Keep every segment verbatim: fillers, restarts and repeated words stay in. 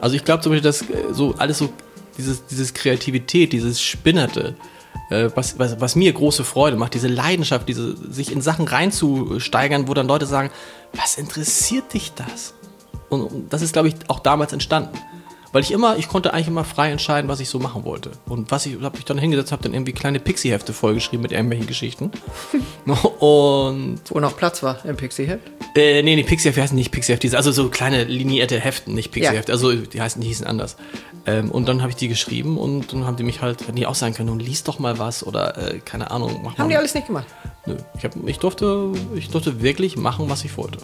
Also ich glaube zum Beispiel, dass äh, so alles so, dieses, dieses Kreativität, dieses Spinnerte, äh, was, was, was mir große Freude macht, diese Leidenschaft, diese, sich in Sachen reinzusteigern, wo dann Leute sagen, was interessiert dich das? Und, und das ist, glaube ich, auch damals entstanden. Weil ich immer, ich konnte eigentlich immer frei entscheiden, was ich so machen wollte. Und was ich, habe ich dann hingesetzt, habe dann irgendwie kleine Pixie-Hefte vollgeschrieben mit irgendwelchen Geschichten. Und wo noch Platz war im Pixie-Heft? Äh, nee, die Pixie-Hefte heißen nicht Pixie-Hefte, also so kleine linierte Heften, nicht Pixie-Hefte. Ja. Also die heißen, die hießen anders. Ähm, und dann habe ich die geschrieben und dann haben die mich halt, hätten die auch sagen können, nun lies doch mal was oder äh, keine Ahnung. Mach Haben mal. die alles nicht gemacht? Nö, ich, hab, ich, durfte, ich durfte wirklich machen, was ich wollte.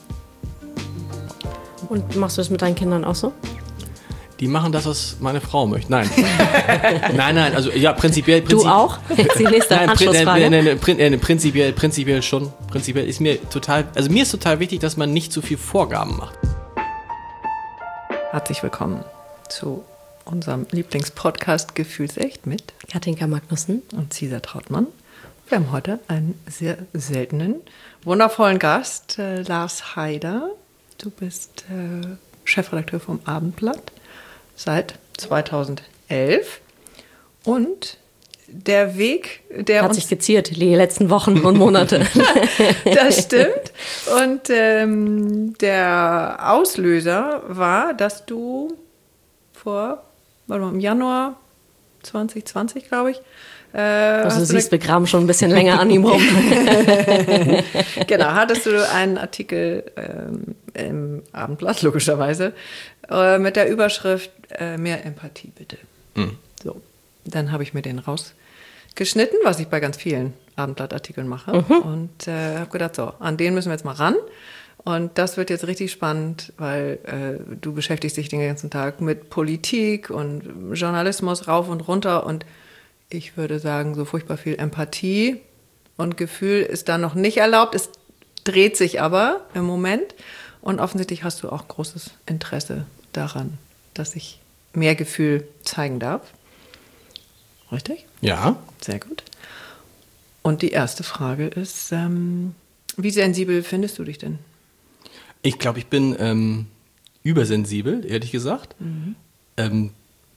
Und machst du das mit deinen Kindern auch so? Die machen das, was meine Frau möchte. Nein. nein, nein, also ja, prinzipiell. Prinzip, du auch? Jetzt die nächste nein, Anschlussfrage. Nein, nein, nein, prin, äh, prinzipiell, prinzipiell schon. Prinzipiell ist mir total, also mir ist total wichtig, dass man nicht zu viel Vorgaben macht. Herzlich willkommen zu unserem Lieblingspodcast Gefühlsecht mit Katinka Magnussen und Cesar Trautmann. Wir haben heute einen sehr seltenen, wundervollen Gast, äh, Lars Haider. Du bist äh, Chefredakteur vom Abendblatt seit zweitausendelf und der Weg, der hat uns sich geziert die letzten Wochen und Monate. Das stimmt. Und ähm, der Auslöser war, dass du vor, warte mal, im Januar zwanzig zwanzig, glaube ich. Äh, also du siehst, wir graben schon ein bisschen länger an ihm rum. Genau, hattest du einen Artikel ähm, im Abendblatt, logischerweise, äh, mit der Überschrift äh, mehr Empathie, bitte. Mhm. So, dann habe ich mir den rausgeschnitten, was ich bei ganz vielen Abendblattartikeln mache. Mhm. Und äh, habe gedacht, so, an den müssen wir jetzt mal ran. Und das wird jetzt richtig spannend, weil äh, du beschäftigst dich den ganzen Tag mit Politik und Journalismus rauf und runter. Und ich würde sagen, so furchtbar viel Empathie und Gefühl ist da noch nicht erlaubt. Es dreht sich aber im Moment. Und offensichtlich hast du auch großes Interesse daran, dass ich mehr Gefühl zeigen darf. Richtig? Ja. Sehr gut. Und die erste Frage ist, ähm, wie sensibel findest du dich denn? Ich glaube, ich bin ähm, übersensibel, ehrlich gesagt. Mhm. Ähm,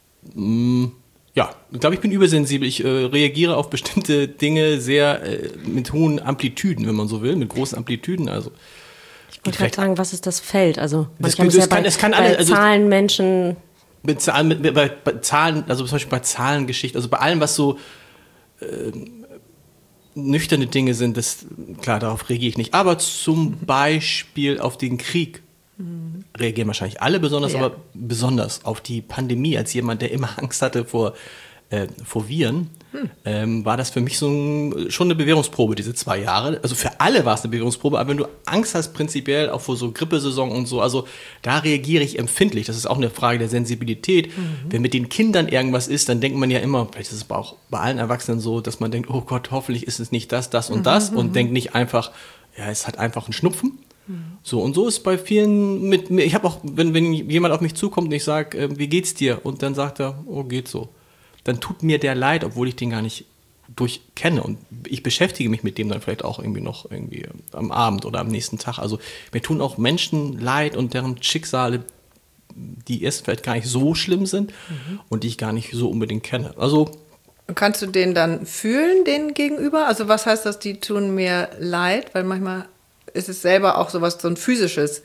mh, ja, ich glaube, ich bin übersensibel. Ich äh, reagiere auf bestimmte Dinge sehr äh, mit hohen Amplitüden, wenn man so will, mit großen Amplitüden. Also ich wollte gerade sagen, was ist das Feld? Also das, man das, ja das bei, kann, es kann bei alle, also, Zahlen, Menschen. Mit Zahlen, mit, bei, bei Zahlen, also zum Beispiel bei Zahlengeschichte, also bei allem, was so äh, nüchterne Dinge sind, das, klar, darauf reagiere ich nicht. Aber zum Beispiel auf den Krieg mhm. reagieren wahrscheinlich alle besonders, ja. aber besonders auf die Pandemie, als jemand, der immer Angst hatte vor, äh, vor Viren, hm. ähm, war das für mich so ein, schon eine Bewährungsprobe, diese zwei Jahre. Also für alle war es eine Bewährungsprobe, aber wenn du Angst hast prinzipiell, auch vor so Grippesaison und so, also da reagiere ich empfindlich. Das ist auch eine Frage der Sensibilität. Mhm. Wenn mit den Kindern irgendwas ist, dann denkt man ja immer, vielleicht ist es auch bei allen Erwachsenen so, dass man denkt, oh Gott, hoffentlich ist es nicht das, das und das mhm. und denkt nicht einfach, ja, es hat einfach einen Schnupfen. Mhm. So, und so ist bei vielen mit mir, ich habe auch, wenn, wenn jemand auf mich zukommt und ich sage, äh, wie geht's dir? Und dann sagt er, oh, geht so. Dann tut mir der leid, obwohl ich den gar nicht durchkenne. Und ich beschäftige mich mit dem dann vielleicht auch irgendwie noch irgendwie am Abend oder am nächsten Tag. Also mir tun auch Menschen leid und deren Schicksale, die erst vielleicht gar nicht so schlimm sind mhm. und die ich gar nicht so unbedingt kenne. Also kannst du den dann fühlen, denen gegenüber? Also was heißt das, die tun mir leid? Weil manchmal ist es selber auch sowas, so ein physisches.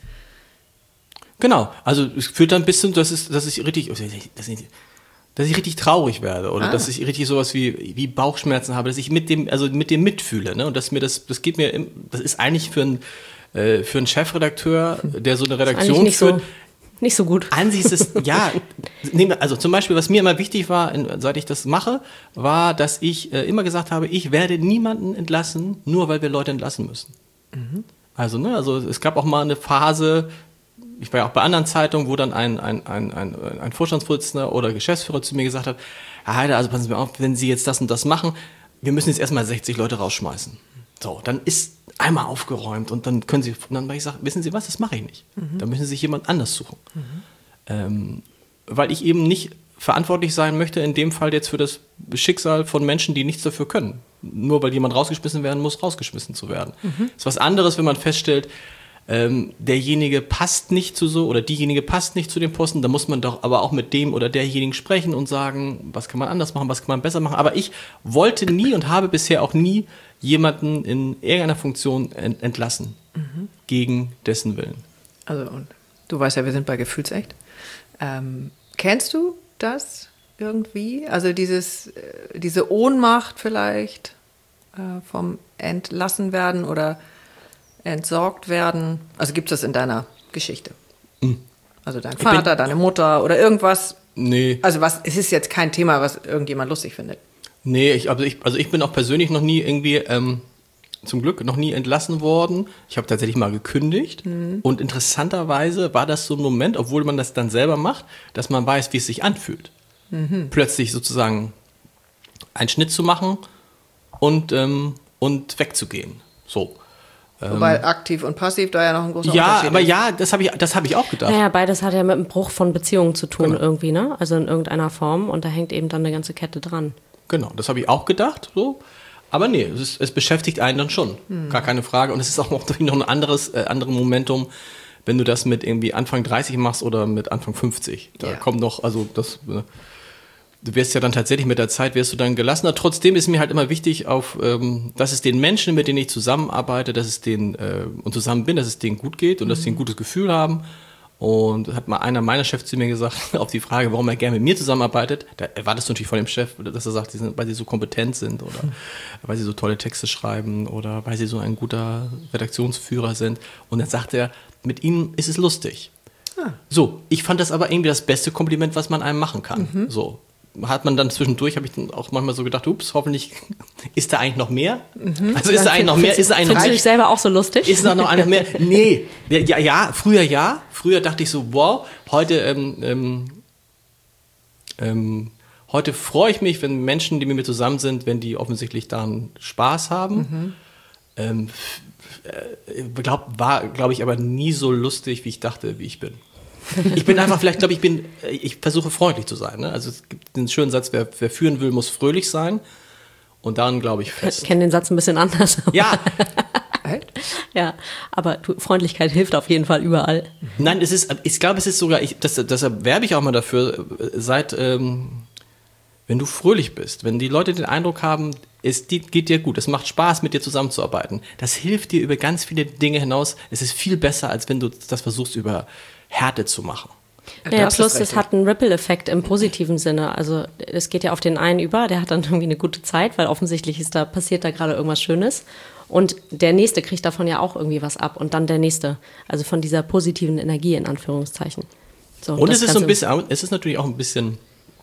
Genau, also es führt dann ein bisschen, dass, es, dass ich richtig... Das ist, dass ich richtig traurig werde oder ah. dass ich richtig sowas wie, wie Bauchschmerzen habe, dass ich mit dem, also mit dem mitfühle, ne? Und dass mir das, das geht mir, das ist eigentlich für einen, äh, für einen Chefredakteur, der so eine Redaktion nicht führt. So, nicht so gut. An sich ist es, ja, also zum Beispiel, was mir immer wichtig war, seit ich das mache, war, dass ich äh, immer gesagt habe, ich werde niemanden entlassen, nur weil wir Leute entlassen müssen. Mhm. Also, ne, also es gab auch mal eine Phase, ich war ja auch bei anderen Zeitungen, wo dann ein, ein, ein, ein, ein Vorstandsvorsitzender oder Geschäftsführer zu mir gesagt hat, Herr Haider, also passen Sie mir auf, wenn Sie jetzt das und das machen, wir müssen jetzt erstmal sechzig Leute rausschmeißen. So, dann ist einmal aufgeräumt und dann können Sie, und dann habe ich gesagt, wissen Sie was, das mache ich nicht. Mhm. Da müssen Sie sich jemand anders suchen. Mhm. Ähm, weil ich eben nicht verantwortlich sein möchte, in dem Fall jetzt für das Schicksal von Menschen, die nichts dafür können. Nur weil jemand rausgeschmissen werden muss, rausgeschmissen zu werden. Mhm. Das ist was anderes, wenn man feststellt, ähm, derjenige passt nicht zu so oder diejenige passt nicht zu dem Posten, da muss man doch aber auch mit dem oder derjenigen sprechen und sagen, was kann man anders machen, was kann man besser machen. Aber ich wollte nie und habe bisher auch nie jemanden in irgendeiner Funktion ent- entlassen, mhm. gegen dessen Willen. Also, und du weißt ja, wir sind bei Gefühlsecht. Ähm, kennst du das irgendwie? Also dieses, äh, diese Ohnmacht vielleicht äh, vom Entlassenwerden oder entsorgt werden. Also gibt es das in deiner Geschichte? Mhm. Also dein Vater, bin, deine Mutter oder irgendwas? Nee. Also was, es ist jetzt kein Thema, was irgendjemand lustig findet. Nee, ich, also, ich, also ich bin auch persönlich noch nie irgendwie, ähm, zum Glück, noch nie entlassen worden. Ich habe tatsächlich mal gekündigt. Mhm. Und interessanterweise war das so ein Moment, obwohl man das dann selber macht, dass man weiß, wie es sich anfühlt. Mhm. Plötzlich sozusagen einen Schnitt zu machen und, ähm, und wegzugehen. So. Wobei aktiv und passiv da ja noch ein großer ja, Unterschied aber ist. Ja, das habe ich, das hab ich auch gedacht. Naja, beides hat ja mit dem Bruch von Beziehungen zu tun genau. irgendwie, ne? Also in irgendeiner Form. Und da hängt eben dann eine ganze Kette dran. Genau, das habe ich auch gedacht. So. Aber nee, es, ist, es beschäftigt einen dann schon. Hm. Gar keine Frage. Und es ist auch noch, noch ein anderes, äh, anderes Momentum, wenn du das mit irgendwie Anfang dreißig machst oder mit Anfang fünfzig. Da ja. kommt noch, also das... Äh, Du wirst ja dann tatsächlich mit der Zeit, wirst du dann gelassener. Trotzdem ist mir halt immer wichtig, auf, ähm, dass es den Menschen, mit denen ich zusammenarbeite, dass es denen äh, und zusammen bin, dass es denen gut geht und mhm. dass sie ein gutes Gefühl haben. Und hat mal einer meiner Chefs zu mir gesagt, auf die Frage, warum er gerne mit mir zusammenarbeitet, da erwartest du natürlich von dem Chef, dass er sagt, die sind, weil sie so kompetent sind oder mhm. weil sie so tolle Texte schreiben oder weil sie so ein guter Redaktionsführer sind. Und dann sagt er, mit ihnen ist es lustig. Ah. So, ich fand das aber irgendwie das beste Kompliment, was man einem machen kann. Mhm. So. Hat man dann zwischendurch, habe ich dann auch manchmal so gedacht, ups, hoffentlich ist da eigentlich noch mehr? Mhm. Also ist da eigentlich noch mehr? Ist da eigentlich Findest du dich selber auch so lustig? Ist da noch einer mehr? Nee, ja, ja, früher ja. Früher dachte ich so, wow, heute, ähm, ähm, ähm, heute freue ich mich, wenn Menschen, die mit mir zusammen sind, wenn die offensichtlich daran Spaß haben. Mhm. Ähm, äh, glaub, war, glaube ich, aber nie so lustig, wie ich dachte, wie ich bin. Ich bin einfach, vielleicht glaube ich, bin, ich versuche freundlich zu sein. Ne? Also es gibt den schönen Satz, wer, wer führen will, muss fröhlich sein. Und daran glaube ich fest. Ich kenne den Satz ein bisschen anders. Ja. Ja, aber du, Freundlichkeit hilft auf jeden Fall überall. Nein, es ist, ich glaube, es ist sogar, ich, das, deshalb werbe ich auch mal dafür, seit, ähm, wenn du fröhlich bist, wenn die Leute den Eindruck haben, es geht dir gut, es macht Spaß, mit dir zusammenzuarbeiten. Das hilft dir über ganz viele Dinge hinaus. Es ist viel besser, als wenn du das versuchst, über Härte zu machen. Ja, plus es hat einen Ripple-Effekt im positiven Sinne. Also es geht ja auf den einen über, der hat dann irgendwie eine gute Zeit, weil offensichtlich ist da, passiert da gerade irgendwas Schönes. Und der Nächste kriegt davon ja auch irgendwie was ab. Und dann der Nächste. Also von dieser positiven Energie in Anführungszeichen. So, und es ist so ein bisschen, es ist natürlich auch ein bisschen,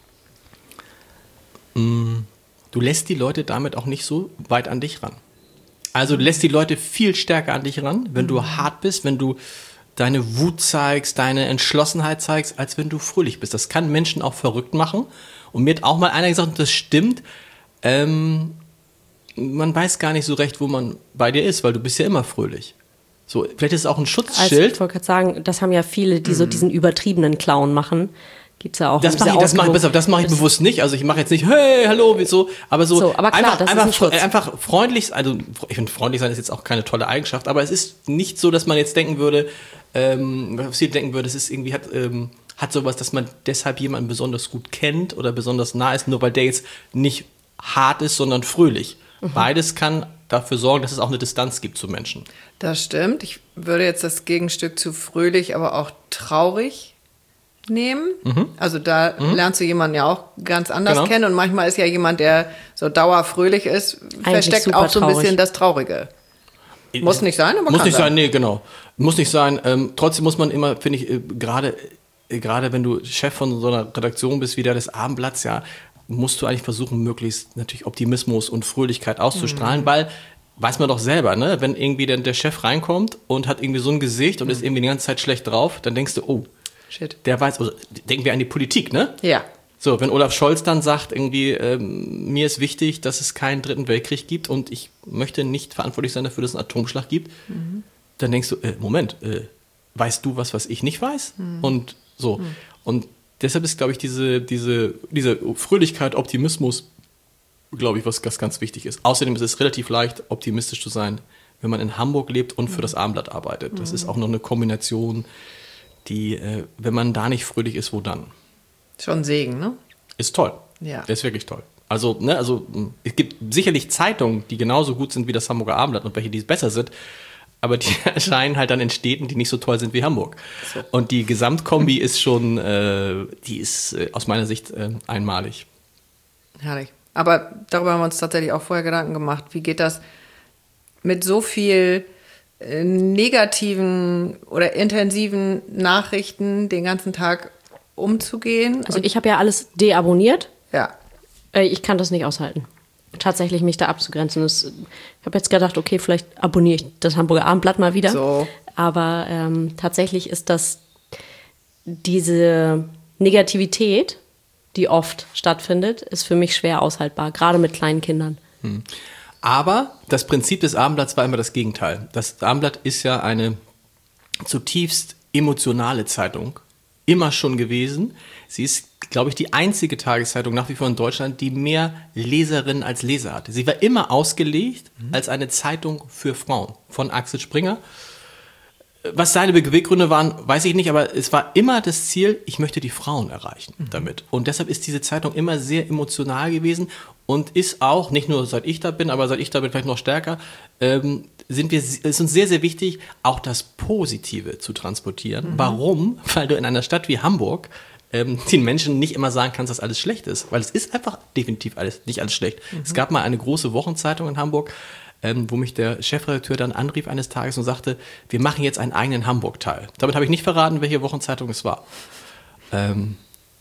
mh, du lässt die Leute damit auch nicht so weit an dich ran. Also du lässt die Leute viel stärker an dich ran, wenn du hart bist, wenn du deine Wut zeigst, deine Entschlossenheit zeigst, als wenn du fröhlich bist. Das kann Menschen auch verrückt machen. Und mir hat auch mal einer gesagt, und das stimmt, ähm, man weiß gar nicht so recht, wo man bei dir ist, weil du bist ja immer fröhlich. So, vielleicht ist es auch ein Schutzschild. Also ich wollte gerade sagen, das haben ja viele, die so diesen übertriebenen Clown machen. Gibt's ja auch. Das mache ich, das mach ich, das mach ich bewusst nicht. Also ich mache jetzt nicht, hey, hallo, wie so, aber so, so aber klar, einfach, einfach, ein einfach freundlich, also ich finde, freundlich sein ist jetzt auch keine tolle Eigenschaft, aber es ist nicht so, dass man jetzt denken würde, ähm, was viele denken würde, es ist irgendwie, hat, ähm, hat sowas, dass man deshalb jemanden besonders gut kennt oder besonders nah ist, nur weil der jetzt nicht hart ist, sondern fröhlich. Mhm. Beides kann dafür sorgen, dass es auch eine Distanz gibt zu Menschen. Das stimmt. Ich würde jetzt das Gegenstück zu fröhlich, aber auch traurig nehmen. Mhm. Also da mhm. lernst du jemanden ja auch ganz anders genau. kennen und manchmal ist ja jemand, der so dauerfröhlich ist, eigentlich versteckt auch so ein bisschen das Traurige. Muss nicht sein, aber muss kann nicht sein. sein, nee, genau. Muss nicht sein. Ähm, trotzdem muss man immer, finde ich, äh, gerade äh, gerade wenn du Chef von so einer Redaktion bist, wie der des Abendblatts, ja, musst du eigentlich versuchen, möglichst natürlich Optimismus und Fröhlichkeit auszustrahlen, mhm. weil weiß man doch selber, ne, wenn irgendwie der, der Chef reinkommt und hat irgendwie so ein Gesicht und mhm. ist irgendwie die ganze Zeit schlecht drauf, dann denkst du, oh, Shit. Der weiß, also denken wir an die Politik, ne? Ja. So, wenn Olaf Scholz dann sagt, irgendwie, ähm, mir ist wichtig, dass es keinen dritten Weltkrieg gibt und ich möchte nicht verantwortlich sein dafür, dass es einen Atomschlag gibt, mhm. dann denkst du, äh, Moment, äh, weißt du was, was ich nicht weiß? Mhm. Und so. Mhm. Und deshalb ist, glaube ich, diese, diese, diese Fröhlichkeit, Optimismus, glaube ich, was, was ganz wichtig ist. Außerdem ist es relativ leicht, optimistisch zu sein, wenn man in Hamburg lebt und für das Abendblatt arbeitet. Das ist auch noch eine Kombination, die, äh, wenn man da nicht fröhlich ist, wo dann? Schon ein Segen, ne? Ist toll. Ja. Der ist wirklich toll. Also, ne, also es gibt sicherlich Zeitungen, die genauso gut sind wie das Hamburger Abendblatt und welche, die besser sind, aber die erscheinen halt dann in Städten, die nicht so toll sind wie Hamburg. So. Und die Gesamtkombi ist schon, äh, die ist äh, aus meiner Sicht äh, einmalig. Herrlich. Aber darüber haben wir uns tatsächlich auch vorher Gedanken gemacht. Wie geht das mit so viel äh, negativen oder intensiven Nachrichten den ganzen Tag umzugehen? Also ich habe ja alles deabonniert. Ja. Ich kann das nicht aushalten, tatsächlich mich da abzugrenzen. Das, ich habe jetzt gedacht, okay, vielleicht abonniere ich das Hamburger Abendblatt mal wieder. So. Aber ähm, tatsächlich ist das diese Negativität, die oft stattfindet, ist für mich schwer aushaltbar, gerade mit kleinen Kindern. Hm. Aber das Prinzip des Abendblatts war immer das Gegenteil. Das Abendblatt ist ja eine zutiefst emotionale Zeitung, immer schon gewesen. Sie ist, glaube ich, die einzige Tageszeitung nach wie vor in Deutschland, die mehr Leserinnen als Leser hatte. Sie war immer ausgelegt mhm. als eine Zeitung für Frauen von Axel Springer. Was seine Beweggründe waren, weiß ich nicht, aber es war immer das Ziel, ich möchte die Frauen erreichen mhm. damit. Und deshalb ist diese Zeitung immer sehr emotional gewesen und ist auch, nicht nur seit ich da bin, aber seit ich da bin vielleicht noch stärker, ähm, sind wir, ist uns sehr, sehr wichtig, auch das Positive zu transportieren. Mhm. Warum? Weil du in einer Stadt wie Hamburg ähm, den Menschen nicht immer sagen kannst, dass alles schlecht ist. Weil es ist einfach definitiv alles, nicht alles schlecht. Mhm. Es gab mal eine große Wochenzeitung in Hamburg, ähm, wo mich der Chefredakteur dann anrief eines Tages und sagte, wir machen jetzt einen eigenen Hamburg-Teil. Damit habe ich nicht verraten, welche Wochenzeitung es war. Ähm,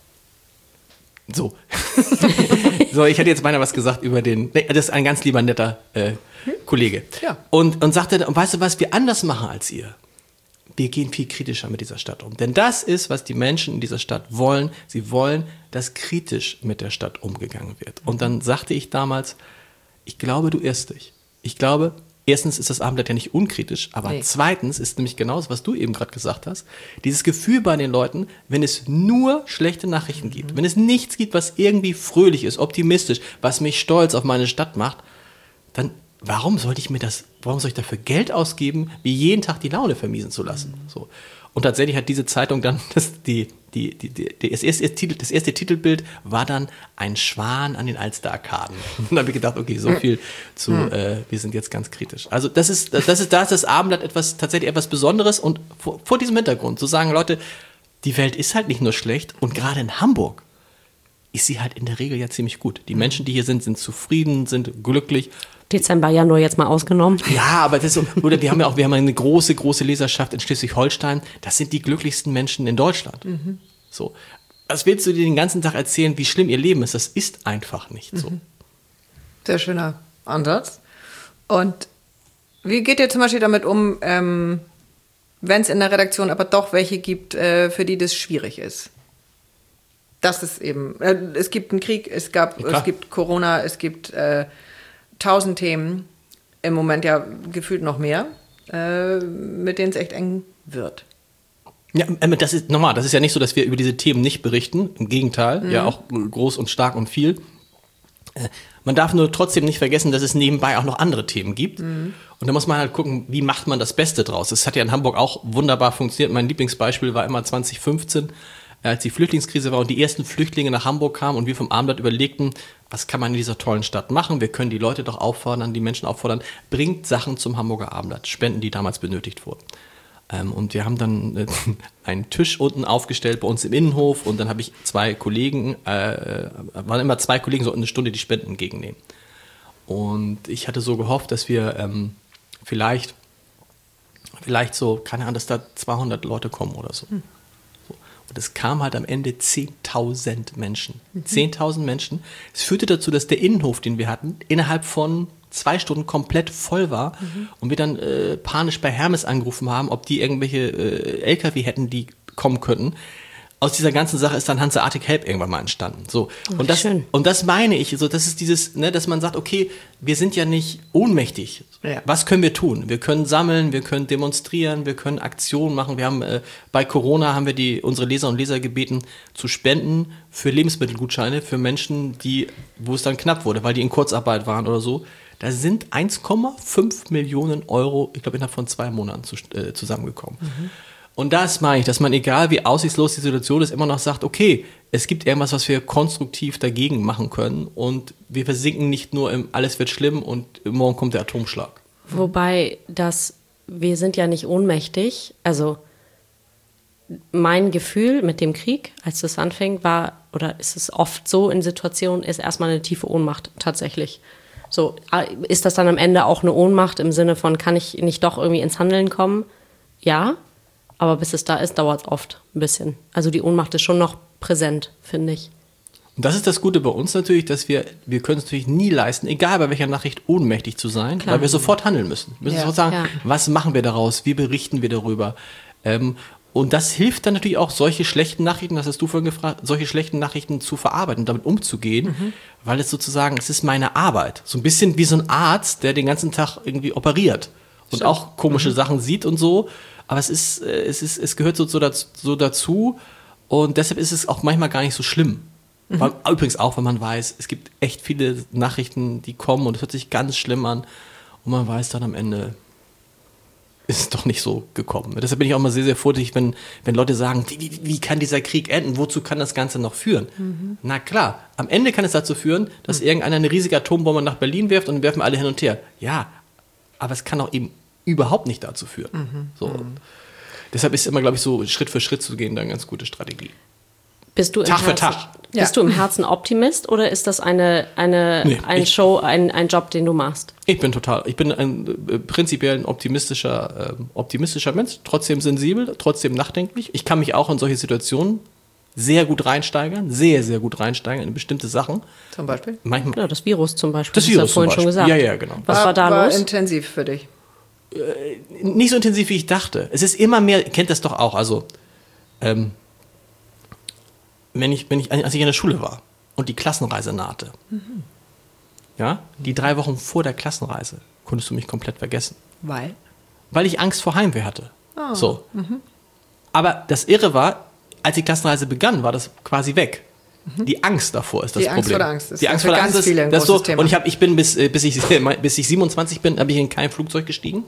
so. So, ich hätte jetzt beinahe was gesagt über den, nee, das ist ein ganz lieber, netter äh, Kollege. Ja. Und, und sagte, und weißt du, was wir anders machen als ihr? Wir gehen viel kritischer mit dieser Stadt um. Denn das ist, was die Menschen in dieser Stadt wollen. Sie wollen, dass kritisch mit der Stadt umgegangen wird. Und dann sagte ich damals, ich glaube, du irrst dich. Ich glaube, erstens ist das Abendblatt ja nicht unkritisch, aber nee. Zweitens ist nämlich genau das, was du eben gerade gesagt hast, dieses Gefühl bei den Leuten, wenn es nur schlechte Nachrichten mhm. gibt, wenn es nichts gibt, was irgendwie fröhlich ist, optimistisch, was mich stolz auf meine Stadt macht, dann warum sollte ich mir das, warum soll ich dafür Geld ausgeben, wie jeden Tag die Laune vermiesen zu lassen? Mhm. So. Und tatsächlich hat diese Zeitung dann, das, die, die, die, die, das, erste, das erste Titelbild war dann ein Schwan an den Alster-Arkaden. Und dann habe ich gedacht, okay, so viel zu, mhm. äh, wir sind jetzt ganz kritisch. Also das ist, das ist, da ist das Abendblatt etwas, tatsächlich etwas Besonderes und vor, vor diesem Hintergrund zu sagen, Leute, die Welt ist halt nicht nur schlecht und gerade in Hamburg ist sie halt in der Regel ja ziemlich gut. Die Menschen, die hier sind, sind zufrieden, sind glücklich. Dezember, Januar jetzt mal ausgenommen. Ja, aber das ist, oder wir haben ja auch, wir haben eine große, große Leserschaft in Schleswig-Holstein. Das sind die glücklichsten Menschen in Deutschland. Mhm. So. Was willst du dir den ganzen Tag erzählen, wie schlimm ihr Leben ist? Das ist einfach nicht so. Mhm. Sehr schöner Ansatz. Und wie geht ihr zum Beispiel damit um, ähm, wenn es in der Redaktion aber doch welche gibt, äh, für die das schwierig ist? Das ist eben, äh, es gibt einen Krieg, es gab, ja, es gibt Corona, es gibt äh, tausend Themen, im Moment ja gefühlt noch mehr, äh, mit denen es echt eng wird. Ja, das ist normal. Das ist ja nicht so, dass wir über diese Themen nicht berichten. Im Gegenteil, mhm. ja auch groß und stark und viel. Äh, man darf nur trotzdem nicht vergessen, dass es nebenbei auch noch andere Themen gibt. Mhm. Und da muss man halt gucken, wie macht man das Beste draus. Das hat ja in Hamburg auch wunderbar funktioniert. Mein Lieblingsbeispiel war immer zwanzig fünfzehn, als die Flüchtlingskrise war und die ersten Flüchtlinge nach Hamburg kamen und wir vom Abendblatt überlegten, was kann man in dieser tollen Stadt machen? Wir können die Leute doch auffordern, die Menschen auffordern, bringt Sachen zum Hamburger Abendblatt, Spenden, die damals benötigt wurden. Ähm, und wir haben dann äh, einen Tisch unten aufgestellt bei uns im Innenhof und dann habe ich zwei Kollegen, äh, waren immer zwei Kollegen, so eine Stunde die Spenden entgegennehmen. Und ich hatte so gehofft, dass wir ähm, vielleicht, vielleicht so, keine Ahnung, dass da zweihundert Leute kommen oder so. Hm. Und es kam halt am Ende zehntausend Menschen. Mhm. zehntausend Menschen. Es führte dazu, dass der Innenhof, den wir hatten, innerhalb von zwei Stunden komplett voll war. Mhm. Und wir dann äh, panisch bei Hermes angerufen haben, ob die irgendwelche äh, L K W hätten, die kommen könnten. aus dieser ganzen Sache ist dann Hanseatic Help irgendwann mal entstanden. So. Oh, und, das, schön. und das meine ich, so, das ist dieses, ne, dass man sagt, okay, wir sind ja nicht ohnmächtig. Ja. Was können wir tun? Wir können sammeln, wir können demonstrieren, wir können Aktionen machen. Wir haben äh, bei Corona haben wir die, unsere Leser und Leser gebeten, zu spenden für Lebensmittelgutscheine für Menschen, die, wo es dann knapp wurde, weil die in Kurzarbeit waren oder so. Da sind eins Komma fünf Millionen Euro, ich glaube, innerhalb von zwei Monaten zu, äh, zusammengekommen. Mhm. Und das meine ich, dass man, egal wie aussichtslos die Situation ist, immer noch sagt, okay, es gibt irgendwas, was wir konstruktiv dagegen machen können und wir versinken nicht nur im alles wird schlimm und morgen kommt der Atomschlag. Wobei das, wir sind ja nicht ohnmächtig, also mein Gefühl mit dem Krieg, als das anfing, war, oder ist es oft so in Situationen, ist erstmal eine tiefe Ohnmacht tatsächlich. So, ist das dann am Ende auch eine Ohnmacht im Sinne von, kann ich nicht doch irgendwie ins Handeln kommen? Ja. Aber bis es da ist, dauert es oft ein bisschen. Also die Ohnmacht ist schon noch präsent, finde ich. Und das ist das Gute bei uns natürlich, dass wir, wir können es natürlich nie leisten, egal bei welcher Nachricht, ohnmächtig zu sein, Klar. weil wir sofort handeln müssen. Wir müssen ja. sofort sagen, ja. was machen wir daraus, wie berichten wir darüber. Ähm, und das hilft dann natürlich auch, solche schlechten Nachrichten, das hast du vorhin gefragt, solche schlechten Nachrichten zu verarbeiten, damit umzugehen, mhm. weil es sozusagen, es ist meine Arbeit. So ein bisschen wie so ein Arzt, der den ganzen Tag irgendwie operiert und Stimmt. auch komische mhm. Sachen sieht und so. Aber es ist, es ist, es gehört so, so, dazu, so dazu und deshalb ist es auch manchmal gar nicht so schlimm. Mhm. Weil, übrigens auch, wenn man weiß, es gibt echt viele Nachrichten, die kommen und es hört sich ganz schlimm an und man weiß dann am Ende, ist es doch nicht so gekommen. Deshalb bin ich auch mal sehr, sehr vorsichtig, wenn, wenn Leute sagen, wie, wie, wie kann dieser Krieg enden? Wozu kann das Ganze noch führen? Mhm. Na klar, am Ende kann es dazu führen, dass mhm. irgendeiner eine riesige Atombombe nach Berlin wirft und dann werfen alle hin und her. Ja, aber es kann auch eben überhaupt nicht dazu führen. Mhm. So. Mhm. Deshalb ist immer, glaube ich, so Schritt für Schritt zu gehen, dann eine ganz gute Strategie. Bist du im Tag Herzen, für Tag. Bist Ja. du im Herzen Optimist oder ist das eine, eine, Nee, eine ich- Show, ein, ein Job, den du machst? Ich bin total, ich bin ein äh, prinzipiell ein optimistischer, äh, optimistischer Mensch, trotzdem sensibel, trotzdem nachdenklich. Ich kann mich auch in solche Situationen sehr gut reinsteigern, sehr, sehr gut reinsteigern in bestimmte Sachen. Zum Beispiel? Manchmal Ja, das Virus zum Beispiel. das hast du ja Virus zum vorhin Beispiel. schon gesagt. Ja, ja, genau. Was war da war los? intensiv für dich. Nicht so intensiv, wie ich dachte. Es ist immer mehr, ihr kennt das doch auch, also ähm, wenn ich, wenn ich, als ich in der Schule war und die Klassenreise nahte, mhm. ja, die drei Wochen vor der Klassenreise konntest du mich komplett vergessen, Weil? weil ich Angst vor Heimweh hatte. Oh. So. Mhm. Aber das Irre war, als die Klassenreise begann, war das quasi weg. Mhm. Die Angst davor ist das Die Problem. Angst vor der Angst ist die Angst für vor der ganz Angst ist, viele ein das großes so, Thema. und ich habe, ich bin bis, äh, bis ich bis ich siebenundzwanzig bin, habe ich in kein Flugzeug gestiegen,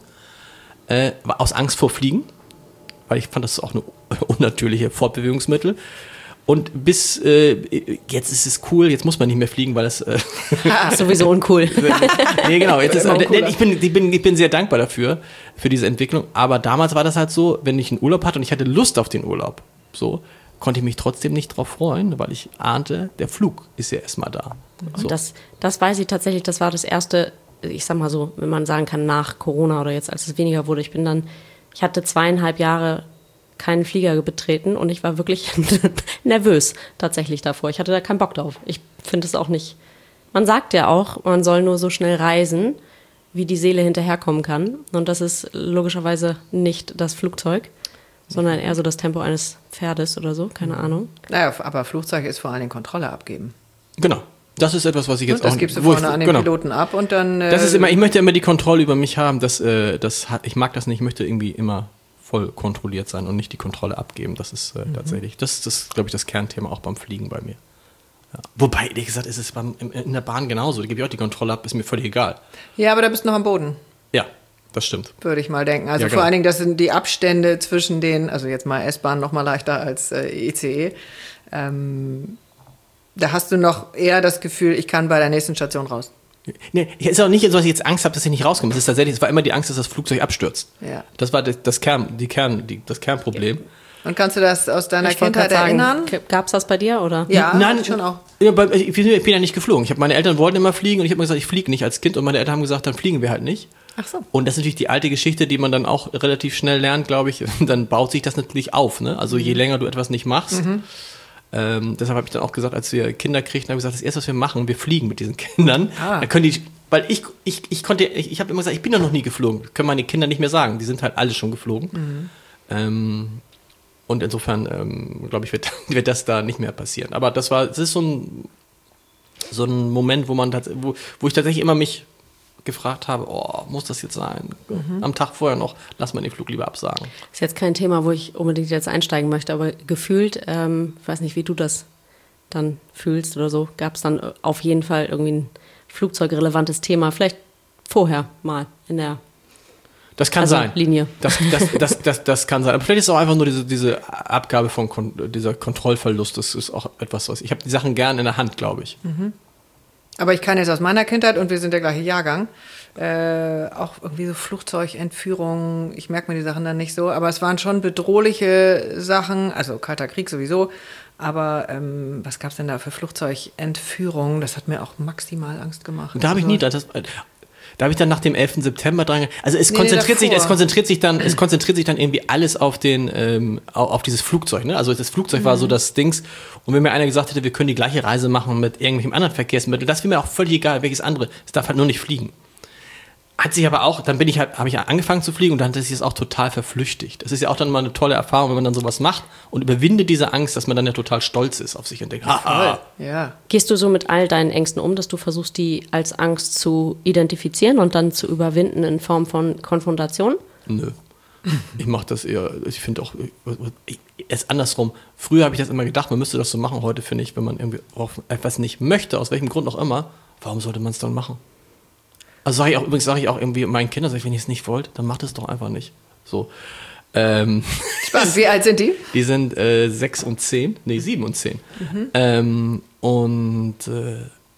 äh, aus Angst vor Fliegen, weil ich fand das auch eine unnatürliche Fortbewegungsmittel. Und bis äh, jetzt ist es cool, jetzt muss man nicht mehr fliegen, weil es äh, Sowieso uncool. nee, genau, jetzt ist, Immer äh, cooler. ich, bin, ich, bin, ich bin sehr dankbar dafür, für diese Entwicklung. Aber damals war das halt so, wenn ich einen Urlaub hatte und ich hatte Lust auf den Urlaub, so, konnte ich mich trotzdem nicht drauf freuen, weil ich ahnte, der Flug ist ja erstmal da. So. Und das, das weiß ich tatsächlich, das war das erste, ich sag mal so, wenn man sagen kann, nach Corona oder jetzt, als es weniger wurde. Ich bin dann, ich hatte zweieinhalb Jahre keinen Flieger betreten und ich war wirklich nervös tatsächlich davor. Ich hatte da keinen Bock drauf. Ich finde es auch nicht. Man sagt ja auch, man soll nur so schnell reisen, wie die Seele hinterherkommen kann. Und das ist logischerweise nicht das Flugzeug, sondern eher so das Tempo eines Pferdes oder so, keine Ahnung. Naja, aber Flugzeug ist vor allen Dingen Kontrolle abgeben. Genau. Das ist etwas, was ich jetzt Und das auch gibst du wo vorne ich, an den genau. Piloten ab und dann... Äh, Das ist immer, ich möchte immer die Kontrolle über mich haben. Das, äh, das hat, ich mag das nicht, ich möchte irgendwie immer voll kontrolliert sein und nicht die Kontrolle abgeben. Das ist äh, mhm. tatsächlich, das ist, das, glaube ich, das Kernthema auch beim Fliegen bei mir. Ja. Wobei, ehrlich gesagt, ist es beim, in der Bahn genauso. Da gebe ich auch die Kontrolle ab, ist mir völlig egal. Ja, aber da bist du noch am Boden, Ja, das stimmt. würde ich mal denken. Also Ja, vor genau. allen Dingen, das sind die Abstände zwischen den, also jetzt mal S-Bahn noch mal leichter als äh, I C E. Ähm, da hast du noch eher das Gefühl, ich kann bei der nächsten Station raus. Nee, es ist auch nicht so, dass ich jetzt Angst habe, dass ich nicht rauskomme. Es ist tatsächlich, es war immer die Angst, dass das Flugzeug abstürzt. Ja. Das war das, das, Kern, die Kern, die, das Kernproblem. Und kannst du das aus deiner Ich wollte Kindheit gerade sagen, erinnern? gab es das bei dir, oder? Ja, Nein, schon auch. Ja, aber ich bin ich bin ja nicht geflogen. Ich hab, meine Eltern wollten immer fliegen und ich habe mir gesagt, ich fliege nicht als Kind. Und meine Eltern haben gesagt, dann fliegen wir halt nicht. Ach so. Und das ist natürlich die alte Geschichte, die man dann auch relativ schnell lernt, glaube ich. Dann baut sich das natürlich auf. Ne? Also je länger du etwas nicht machst. Mhm. Ähm, deshalb habe ich dann auch gesagt, als wir Kinder kriegten, habe ich gesagt, das erste, was wir machen, wir fliegen mit diesen Kindern. Ah. Dann können die, weil ich, ich, ich konnte, ich, ich habe immer gesagt, ich bin doch noch nie geflogen. Das können meine Kinder nicht mehr sagen. Die sind halt alle schon geflogen. Mhm. Ähm, Und insofern, ähm, glaube ich, wird, wird das da nicht mehr passieren. Aber das war, das ist so ein, so ein Moment, wo man tats- wo, wo ich tatsächlich immer mich gefragt habe, oh, muss das jetzt sein? Mhm. Am Tag vorher noch, lass mal den Flug lieber absagen. Ist jetzt kein Thema, wo ich unbedingt jetzt einsteigen möchte, aber gefühlt, ähm, ich weiß nicht, wie du das dann fühlst oder so, gab es dann auf jeden Fall irgendwie ein flugzeugrelevantes Thema, vielleicht vorher mal in der Das kann also sein. Linie. Das, das, das, das, das kann sein. Aber vielleicht ist es auch einfach nur diese, diese Abgabe von Kon- dieser Kontrollverlust. Das ist auch etwas, was ich habe die Sachen gern in der Hand, glaube ich. Mhm. Aber ich kann jetzt aus meiner Kindheit, und wir sind der gleiche Jahrgang, äh, auch irgendwie so Flugzeugentführungen, ich merke mir die Sachen dann nicht so, aber es waren schon bedrohliche Sachen, also Kalter Krieg sowieso, aber ähm, was gab es denn da für Flugzeugentführungen? Das hat mir auch maximal Angst gemacht. Und da habe ich also, nie, das, da habe ich dann nach dem elften September dran, also es Nee, konzentriert nee, sich, es konzentriert sich dann, es konzentriert sich dann irgendwie alles auf den, ähm, auf, auf dieses Flugzeug, ne? Also das Flugzeug mhm. war so das Dings. Und wenn mir einer gesagt hätte, wir können die gleiche Reise machen mit irgendwelchem anderen Verkehrsmittel, das wäre mir auch völlig egal, welches andere. Es darf halt nur nicht fliegen. Hat sich aber auch, dann bin ich halt, habe ich angefangen zu fliegen und dann hat sich das auch total verflüchtigt. Das ist ja auch dann mal eine tolle Erfahrung, wenn man dann sowas macht und überwindet diese Angst, dass man dann ja total stolz ist auf sich und denkt, haha. Ja. Gehst du so mit all deinen Ängsten um, dass du versuchst, die als Angst zu identifizieren und dann zu überwinden in Form von Konfrontation? Nö. Ich mache das eher, ich finde auch, es ist andersrum. Früher habe ich das immer gedacht, man müsste das so machen. Heute finde ich, wenn man irgendwie auf etwas nicht möchte, aus welchem Grund auch immer, warum sollte man es dann machen? Also sage ich auch, übrigens sage ich auch irgendwie meinen Kindern, sag ich, wenn ihr es nicht wollt, dann macht es doch einfach nicht. So. Ähm, Spannend. Wie alt sind die? Die sind äh, sechs und zehn, nee, sieben und zehn. Mhm. Ähm, und äh,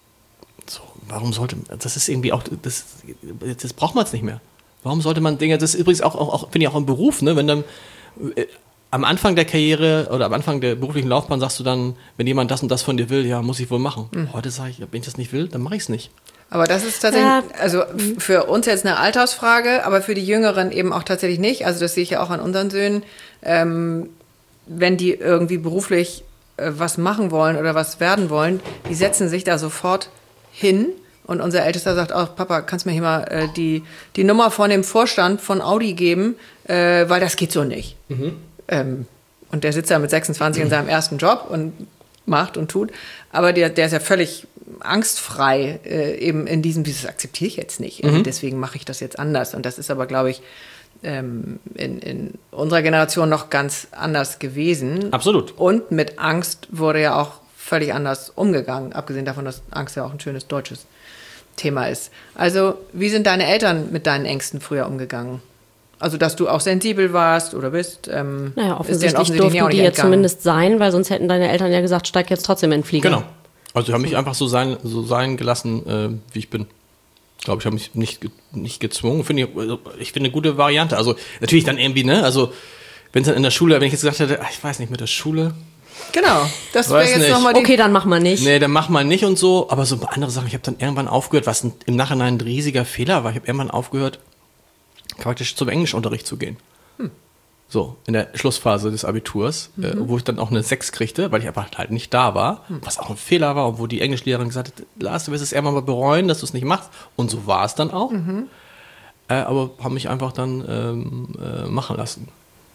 so, warum sollte man, das ist irgendwie auch, das, das braucht man jetzt nicht mehr. Warum sollte man Dinge, das ist übrigens auch, auch, auch finde ich auch im Beruf, ne, wenn dann äh, am Anfang der Karriere oder am Anfang der beruflichen Laufbahn sagst du dann, wenn jemand das und das von dir will, ja, muss ich wohl machen. Mhm. Heute sage ich, wenn ich das nicht will, dann mache ich es nicht. Aber das ist tatsächlich, ja. also für uns jetzt eine Altersfrage, aber für die Jüngeren eben auch tatsächlich nicht. Also das sehe ich ja auch an unseren Söhnen. Ähm, wenn die irgendwie beruflich äh, was machen wollen oder was werden wollen, die setzen sich da sofort hin. Und unser Ältester sagt auch, Papa, kannst du mir hier mal äh, die, die Nummer von dem Vorstand von Audi geben, äh, weil das geht so nicht. Mhm. Ähm, und der sitzt da mit sechsundzwanzig mhm. in seinem ersten Job und macht und tut. Aber der, der ist ja völlig angstfrei äh, eben in diesem, dieses akzeptiere ich jetzt nicht. Mhm. Deswegen mache ich das jetzt anders. Und das ist aber, glaube ich, ähm, in, in unserer Generation noch ganz anders gewesen. Absolut. Und mit Angst wurde ja auch völlig anders umgegangen. Abgesehen davon, dass Angst ja auch ein schönes deutsches Thema ist. Also, wie sind deine Eltern mit deinen Ängsten früher umgegangen? Also, dass du auch sensibel warst oder bist? Ähm, naja, offensichtlich, offensichtlich durften die ja zumindest sein, weil sonst hätten deine Eltern ja gesagt, steig jetzt trotzdem in den Flieger. Genau. Also, die haben mich einfach so sein, so sein gelassen, äh, wie ich bin. Ich glaube, ich habe mich nicht, nicht gezwungen. Finde ich, ich finde eine gute Variante. Also, natürlich dann irgendwie, ne? Also, wenn es dann in der Schule, wenn ich jetzt gesagt hätte, ach, ich weiß nicht, mit der Schule. Genau, das wäre jetzt nochmal die... Okay, dann mach mal nicht. Nee, dann mach mal nicht und so. Aber so andere Sachen, ich habe dann irgendwann aufgehört, was ein, im Nachhinein ein riesiger Fehler war. Ich habe irgendwann aufgehört, praktisch zum Englischunterricht zu gehen. Hm. So, in der Schlussphase des Abiturs, mhm. äh, wo ich dann auch eine sechs kriegte, weil ich einfach halt nicht da war, hm. was auch ein Fehler war, und wo die Englischlehrerin gesagt hat, Lars, du wirst es irgendwann mal bereuen, dass du es nicht machst. Und so war es dann auch. Mhm. Äh, aber haben mich einfach dann ähm, äh, machen lassen.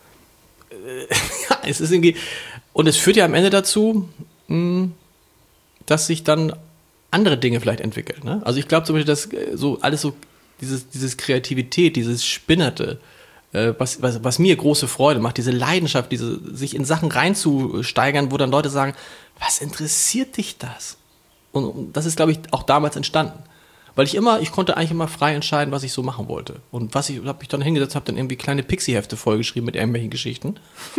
Äh, ja, es ist irgendwie... Und es führt ja am Ende dazu, mh, dass sich dann andere Dinge vielleicht entwickeln. Ne? Also ich glaube zum Beispiel, dass so alles so, dieses, dieses Kreativität, dieses Spinnerte, äh, was, was, was mir große Freude macht, diese Leidenschaft, diese, sich in Sachen reinzusteigern, wo dann Leute sagen, was interessiert dich das? Und, und das ist, glaube ich, auch damals entstanden. Weil ich immer, ich konnte eigentlich immer frei entscheiden, was ich so machen wollte. Und was ich, habe ich dann hingesetzt, habe dann irgendwie kleine Pixie-Hefte vollgeschrieben mit irgendwelchen Geschichten.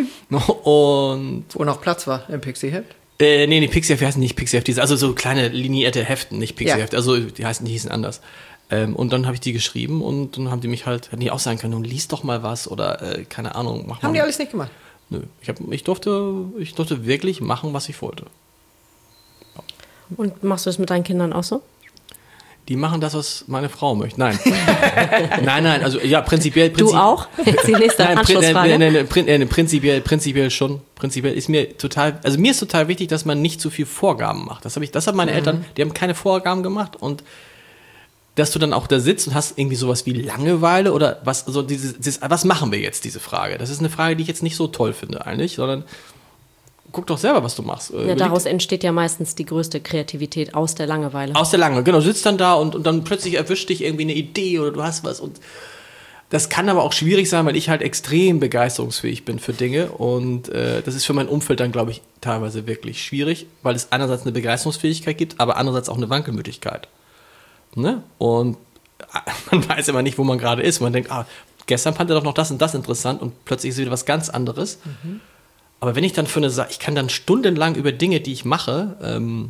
Und wo noch Platz war im Pixie-Heft? Äh, nee, die Pixie-Hefte heißen nicht Pixie-Hefte, also so kleine linierte Heften, nicht Pixie-Hefte. Ja. Also die heißen, die hießen anders. Ähm, und dann habe ich die geschrieben und dann haben die mich halt, hätten die auch sagen können, lies doch mal was oder äh, keine Ahnung, mach mal. Haben die alles nicht gemacht? Nö, ich, hab, ich, durfte, ich durfte wirklich machen, was ich wollte. Ja. Und machst du das mit deinen Kindern auch so? Die machen das, was meine Frau möchte. Nein. nein, nein, also ja, prinzipiell. Prinzip, du auch? Jetzt die nächste nein, Anschlussfrage. Nein, nein, nein, nein, prinzipiell, prinzipiell schon. Prinzipiell ist mir total, also mir ist total wichtig, dass man nicht zu viel Vorgaben macht. Das habe ich, das haben meine mhm. Eltern, die haben keine Vorgaben gemacht und dass du dann auch da sitzt und hast irgendwie sowas wie Langeweile oder was, also dieses, dieses, was machen wir jetzt, diese Frage? Das ist eine Frage, die ich jetzt nicht so toll finde eigentlich, sondern guck doch selber, was du machst. Ja, daraus entsteht ja meistens die größte Kreativität aus der Langeweile. Aus der Langeweile, genau. Du sitzt dann da und, und dann plötzlich erwischt dich irgendwie eine Idee oder du hast was. Und das kann aber auch schwierig sein, weil ich halt extrem begeisterungsfähig bin für Dinge. Und äh, das ist für mein Umfeld dann, glaube ich, teilweise wirklich schwierig, weil es einerseits eine Begeisterungsfähigkeit gibt, aber andererseits auch eine Wankelmütigkeit. Ne? Und man weiß immer nicht, wo man gerade ist. Man denkt, ah, gestern fand er doch noch das und das interessant und plötzlich ist wieder was ganz anderes. Mhm. Aber wenn ich dann für eine Sache, ich kann dann stundenlang über Dinge, die ich mache, ähm,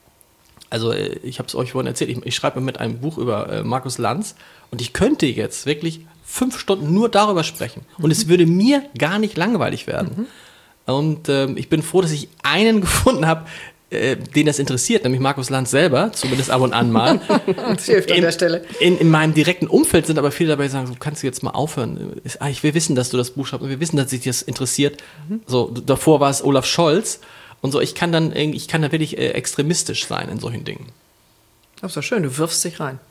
also ich habe es euch vorhin erzählt, ich, ich schreibe mit einem Buch über äh, Markus Lanz und ich könnte jetzt wirklich fünf Stunden nur darüber sprechen und mhm. es würde mir gar nicht langweilig werden. Mhm. Und ähm, ich bin froh, dass ich einen gefunden habe, äh, den das interessiert, nämlich Markus Lanz selber, zumindest ab und an mal. Das hilft an der Stelle. In, in meinem direkten Umfeld sind aber viele dabei, die sagen, so, kannst du jetzt mal aufhören. Ah, ich will wissen, dass du das Buch schreibst und wir wissen, dass sich das interessiert. Mhm. So, davor war es Olaf Scholz und so. Ich kann dann, ich kann da wirklich äh, extremistisch sein in solchen Dingen. Das ist doch schön, du wirfst dich rein.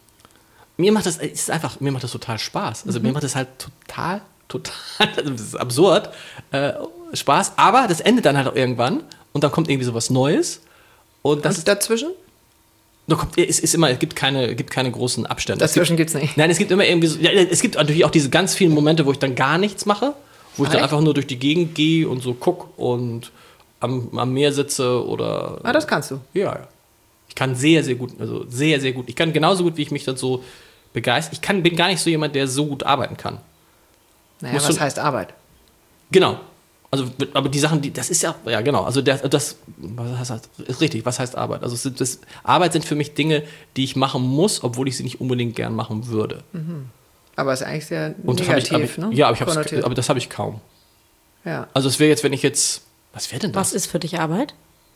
Mir macht das, ist einfach, mir macht das total Spaß. Also mhm. mir macht das halt total, total, das ist absurd, äh, Spaß. Aber das endet dann halt auch irgendwann. Und dann kommt irgendwie sowas Neues. Und das und ist dazwischen? Da kommt, es ist immer, es gibt keine, gibt keine großen Abstände. Dazwischen gibt es nicht. Nein, es gibt immer irgendwie so, ja, es gibt natürlich auch diese ganz vielen Momente, wo ich dann gar nichts mache, wo ich ah, dann einfach nur durch die Gegend gehe und so gucke und am, am Meer sitze oder. Ah, das kannst du. Ja, ja. Ich kann sehr, sehr gut, also sehr, sehr gut. Ich kann genauso gut, wie ich mich dann so begeistere. Ich kann, bin gar nicht so jemand, der so gut arbeiten kann. Naja, Muss was schon, heißt Arbeit? Genau. Also, aber die Sachen, die, das ist ja, ja genau, also der, das, was heißt, ist richtig, was heißt Arbeit? Also das, Arbeit sind für mich Dinge, die ich machen muss, obwohl ich sie nicht unbedingt gern machen würde. Mhm. Aber ist eigentlich sehr Und negativ, ich, ne? Ja, aber, ich aber das habe ich kaum. Ja. Also es wäre jetzt, wenn ich jetzt, was wäre denn das? Was ist für dich Arbeit?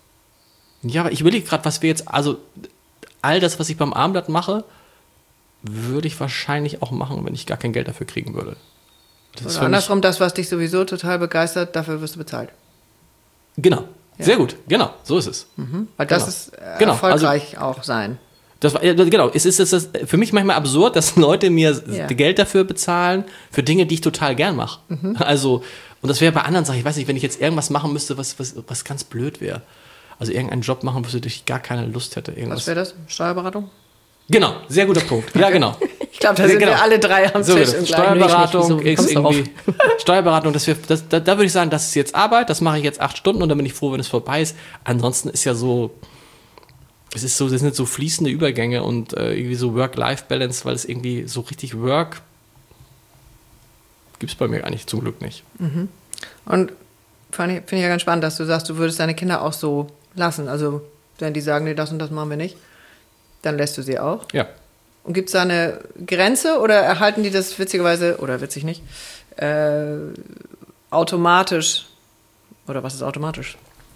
Ja, aber ich überlege gerade, was wäre jetzt, also all das, was ich beim Armblatt mache, würde ich wahrscheinlich auch machen, wenn ich gar kein Geld dafür kriegen würde. Das Oder andersrum, das, was dich sowieso total begeistert, dafür wirst du bezahlt. Genau, ja. Sehr gut, genau, so ist es. Mhm. Weil das genau. ist äh, genau. erfolgreich also, auch sein. Das war, genau, es ist, es ist für mich manchmal absurd, dass Leute mir ja. Geld dafür bezahlen, für Dinge, die ich total gern mache. Mhm. Also, und das wäre bei anderen Sachen, ich weiß nicht, wenn ich jetzt irgendwas machen müsste, was, was, was ganz blöd wäre. Also irgendeinen Job machen, wo ich gar keine Lust hätte. Irgendwas. Was wäre das? Steuerberatung? Genau, sehr guter Punkt. Ja, genau. Ich glaube, da sind genau. wir alle drei am so, Tisch. Steuerberatung ist irgendwie. Steuerberatung, das wär, das, da, da würde ich sagen, das ist jetzt Arbeit, das mache ich jetzt acht Stunden und dann bin ich froh, wenn es vorbei ist. Ansonsten ist ja so, es ist so, das sind so fließende Übergänge und äh, irgendwie so Work-Life-Balance, weil es irgendwie so richtig Work gibt es bei mir eigentlich zum Glück nicht. Mhm. Und finde ich ja ganz spannend, dass du sagst, du würdest deine Kinder auch so lassen. Also, wenn die sagen, nee, das und das machen wir nicht, dann lässt du sie auch. Ja. Und gibt es da eine Grenze oder erhalten die das witzigerweise, oder witzig nicht, äh, automatisch, oder was ist automatisch?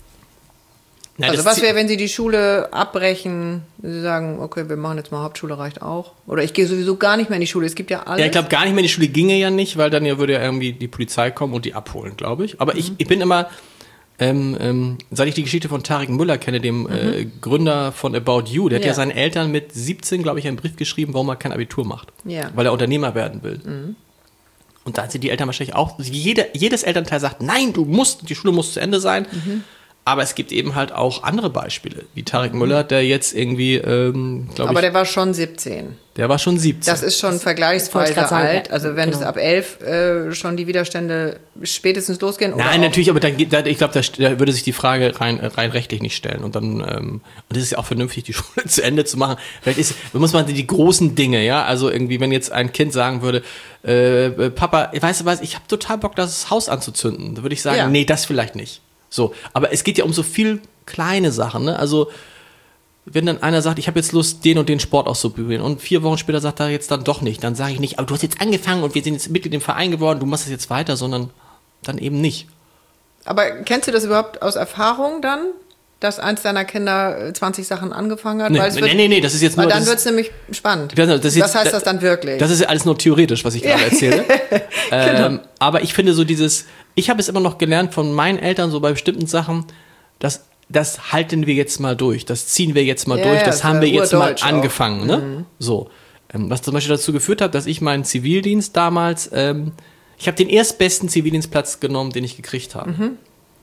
Nein, also was wäre, wenn sie die Schule abbrechen, sie sagen, okay, wir machen jetzt mal Hauptschule, reicht auch? Oder ich gehe sowieso gar nicht mehr in die Schule, es gibt ja alles. Ja, ich glaube, gar nicht mehr in die Schule ginge ja nicht, weil dann ja würde ja irgendwie die Polizei kommen und die abholen, glaube ich. Aber mhm. ich, ich bin immer... Ähm, ähm, seit ich die Geschichte von Tarek Müller kenne, dem mhm. äh, Gründer von About You, der ja. hat ja seinen Eltern mit siebzehn, glaube ich, einen Brief geschrieben, warum er kein Abitur macht. Ja. Weil er Unternehmer werden will. Mhm. Und da sind die Eltern wahrscheinlich auch, jede, jedes Elternteil sagt, nein, du musst, die Schule muss zu Ende sein. Mhm. Aber es gibt eben halt auch andere Beispiele, wie Tarek mhm. Müller, der jetzt irgendwie, ähm, glaube ich... Aber der war schon siebzehn. Der war schon siebzehn. Das ist schon vergleichsweise alt. Also wenn genau. es ab elf äh, schon die Widerstände spätestens losgehen. Oder Nein, natürlich, aber dann, da, ich glaube, da, da würde sich die Frage rein, rein rechtlich nicht stellen. Und dann, ähm, und es ist ja auch vernünftig, die Schule zu Ende zu machen. Vielleicht ist, muss man die großen Dinge, ja, also irgendwie, wenn jetzt ein Kind sagen würde, äh, Papa, weißt du was, ich habe total Bock, das Haus anzuzünden. Da würde ich sagen, ja. nee, das vielleicht nicht. So, aber es geht ja um so viel kleine Sachen, ne? Also wenn dann einer sagt, ich habe jetzt Lust, den und den Sport auszuprobieren und vier Wochen später sagt er jetzt dann doch nicht, dann sage ich nicht, aber du hast jetzt angefangen und wir sind jetzt Mitglied im Verein geworden, du machst es jetzt weiter, sondern dann eben nicht. Aber kennst du das überhaupt aus Erfahrung dann, dass eins deiner Kinder zwanzig Sachen angefangen hat? Nee, weil es nee, wird, nee, nee, das ist jetzt nur... Weil dann wird es nämlich spannend. Das, das jetzt, was heißt das, das dann wirklich? Das ist ja alles nur theoretisch, was ich gerade erzähle. Genau. ähm, aber ich finde so dieses... Ich habe es immer noch gelernt von meinen Eltern, so bei bestimmten Sachen, dass das halten wir jetzt mal durch, das ziehen wir jetzt mal Ja, durch, ja, das das haben war wir jetzt mal urdeutsch auch. angefangen. Ne? So. Ähm, was zum Beispiel dazu geführt hat, dass ich meinen Zivildienst damals, ähm, ich habe den erstbesten Zivildienstplatz genommen, den ich gekriegt habe. Mhm.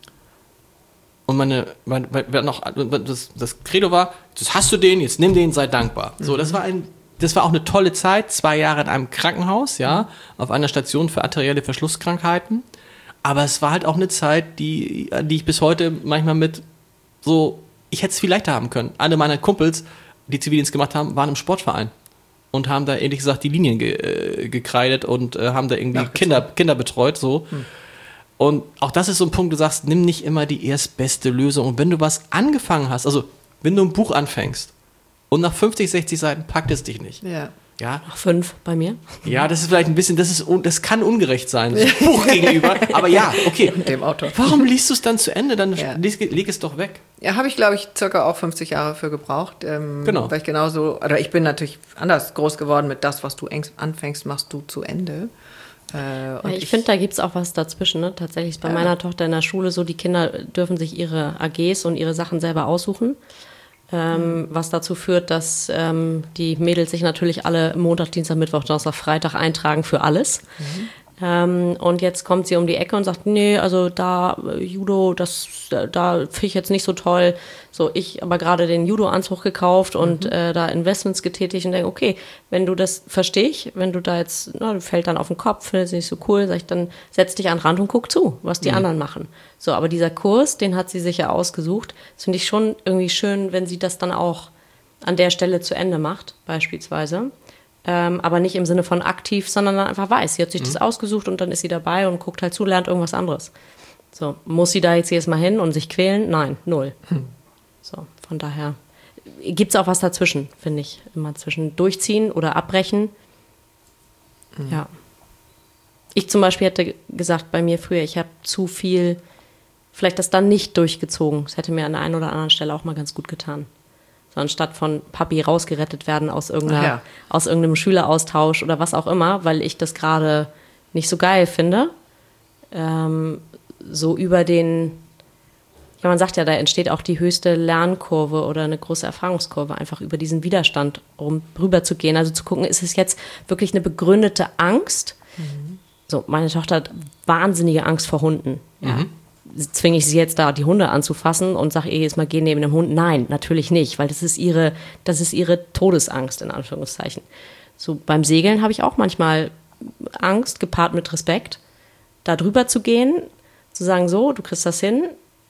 Und meine, mein, mein, noch, das, das Credo war, das hast du den, jetzt nimm den, sei dankbar. So, das war ein, das war auch eine tolle Zeit, zwei Jahre in einem Krankenhaus, ja, auf einer Station für arterielle Verschlusskrankheiten. Aber es war halt auch eine Zeit, die, die ich bis heute manchmal mit so, ich hätte es viel leichter haben können. Alle meiner Kumpels, die Zivildienst gemacht haben, waren im Sportverein und haben da ehrlich gesagt die Linien ge, äh, gekreidet und äh, haben da irgendwie Kinder, Kinder betreut, so. Hm. Und auch das ist so ein Punkt, du sagst, nimm nicht immer die erstbeste Lösung. Und wenn du was angefangen hast, also wenn du ein Buch anfängst und nach fünfzig, sechzig Seiten packt es dich nicht. Ja. Ja, Nach fünf bei mir. ja, das ist vielleicht ein bisschen, das ist, un- das kann ungerecht sein, das Buch gegenüber. Aber ja, okay. Dem Autor. Warum liest du es dann zu Ende? Dann Ja. leg, leg es doch weg. Ja, habe ich, glaube ich, circa auch fünfzig Jahre für gebraucht. Ähm, Genau. Weil ich genauso, oder ich bin natürlich anders groß geworden mit das, was du engst, anfängst, machst du zu Ende. Äh, und Ja, ich finde, da gibt es auch was dazwischen. Ne? Tatsächlich ist bei Ja. meiner Tochter in der Schule so, die Kinder dürfen sich ihre A Gs und ihre Sachen selber aussuchen. Ähm, was dazu führt, dass ähm, die Mädels sich natürlich alle Montag, Dienstag, Mittwoch, Donnerstag, Freitag eintragen für alles. Mhm. Ähm, und jetzt kommt sie um die Ecke und sagt, nee, also da äh, Judo, das, da, da finde ich jetzt nicht so toll. So, ich aber gerade den Judo-Anzug gekauft und mhm. äh, da Investments getätigt und denke, okay, wenn du das, verstehe ich, wenn du da jetzt, na, du fällt dann auf den Kopf, findest du nicht so cool, sag ich, dann setz dich an den Rand und guck zu, was die mhm. anderen machen. So, aber dieser Kurs, den hat sie sich ja ausgesucht, das finde ich schon irgendwie schön, wenn sie das dann auch an der Stelle zu Ende macht, beispielsweise. Ähm, aber nicht im Sinne von aktiv, sondern dann einfach weiß, sie hat sich mhm. das ausgesucht und dann ist sie dabei und guckt halt zu, lernt irgendwas anderes. So, muss sie da jetzt jedes Mal hin und sich quälen? Nein, null. Hm. So, von daher gibt es auch was dazwischen, finde ich. Immer zwischen durchziehen oder abbrechen. Mhm. Ja. Ich zum Beispiel hätte gesagt, bei mir früher, ich habe zu viel, vielleicht das dann nicht durchgezogen. Das hätte mir an der einen oder anderen Stelle auch mal ganz gut getan. So, anstatt von Papi rausgerettet werden aus, irgendeiner, ja. aus irgendeinem Schüleraustausch oder was auch immer, weil ich das gerade nicht so geil finde. Ähm, so über den, ja, man sagt ja, da entsteht auch die höchste Lernkurve oder eine große Erfahrungskurve, einfach über diesen Widerstand rum, rüber zu gehen. Also zu gucken, ist es jetzt wirklich eine begründete Angst? Mhm. So, meine Tochter hat wahnsinnige Angst vor Hunden. Ja. Mhm. Zwinge ich sie jetzt da, die Hunde anzufassen und sage ihr jetzt mal, geh neben dem Hund? Nein, natürlich nicht, weil das ist ihre, das ist ihre Todesangst, in Anführungszeichen. So, beim Segeln habe ich auch manchmal Angst, gepaart mit Respekt, da drüber zu gehen, zu sagen, so, du kriegst das hin,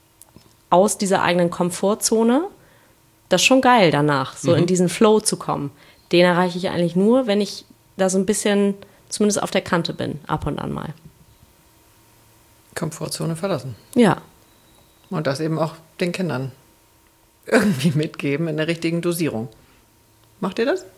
aus dieser eigenen Komfortzone, das ist schon geil danach, so mhm. in diesen Flow zu kommen. Den erreiche ich eigentlich nur, wenn ich da so ein bisschen, zumindest auf der Kante bin, ab und an mal. Komfortzone verlassen. Ja. Und das eben auch den Kindern irgendwie mitgeben in der richtigen Dosierung. Macht ihr das?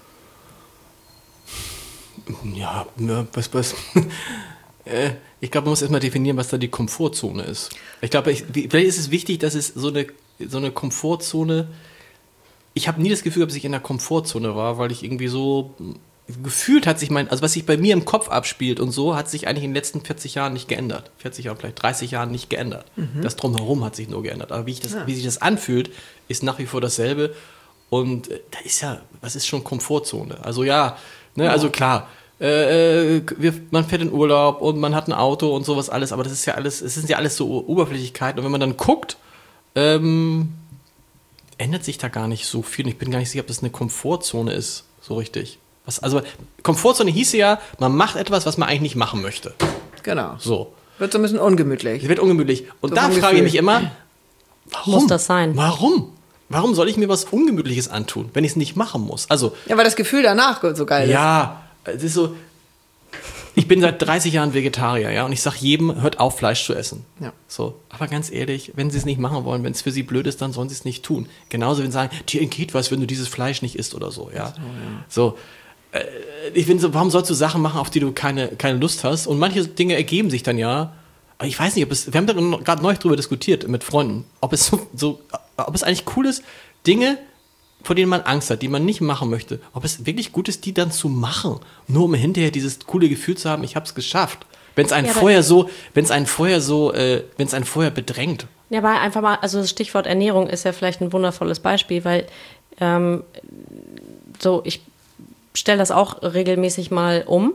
Ja, was, was. Ich glaube, man muss erstmal definieren, was da die Komfortzone ist. Ich glaube, ich, vielleicht ist es wichtig, dass es so eine, so eine Komfortzone. Ich habe nie das Gefühl, dass ich in der Komfortzone war, weil ich irgendwie so. Gefühlt hat sich mein, also was sich bei mir im Kopf abspielt und so, hat sich eigentlich in den letzten vierzig Jahren nicht geändert. vierzig Jahren, vielleicht dreißig Jahren nicht geändert. Mhm. Das Drumherum hat sich nur geändert. Aber wie, ich das, ja. wie sich das anfühlt, ist nach wie vor dasselbe. Und äh, da ist ja, was ist schon Komfortzone? Also ja, ne, ja. also klar, äh, wir, man fährt in Urlaub und man hat ein Auto und sowas alles, aber das ist ja alles, es sind ja alles so Oberflächlichkeiten. Und wenn man dann guckt, ähm, ändert sich da gar nicht so viel. Und ich bin gar nicht sicher, ob das eine Komfortzone ist, so richtig. Was, also Komfortzone hieße ja, man macht etwas, was man eigentlich nicht machen möchte. Genau. So. Wird so ein bisschen ungemütlich. Es wird ungemütlich. Und so da frage Gefühl. ich mich immer, warum? Muss das sein? Warum? Warum soll ich mir was Ungemütliches antun, wenn ich es nicht machen muss? Also, ja, weil das Gefühl danach so geil ist. Ja, es ist so, ich bin seit dreißig Jahren Vegetarier, ja, und ich sage jedem, hört auf, Fleisch zu essen. Ja. So, aber ganz ehrlich, wenn sie es nicht machen wollen, wenn es für sie blöd ist, dann sollen sie es nicht tun. Genauso, wenn sie sagen, dir entgeht was, wenn du dieses Fleisch nicht isst oder so, ja. So, ja. so ich finde so, warum sollst du Sachen machen, auf die du keine, keine Lust hast? Und manche Dinge ergeben sich dann ja. Aber ich weiß nicht, ob es, wir haben da gerade neulich drüber diskutiert mit Freunden, ob es so, so, ob es eigentlich cool ist, Dinge, vor denen man Angst hat, die man nicht machen möchte, ob es wirklich gut ist, die dann zu machen, nur um hinterher dieses coole Gefühl zu haben, ich habe es geschafft. Wenn es einen Ja, vorher so, wenn es einen vorher so, äh, wenn es einen vorher bedrängt. Ja, weil einfach mal, also das Stichwort Ernährung ist ja vielleicht ein wundervolles Beispiel, weil ähm, so, ich stelle das auch regelmäßig mal um.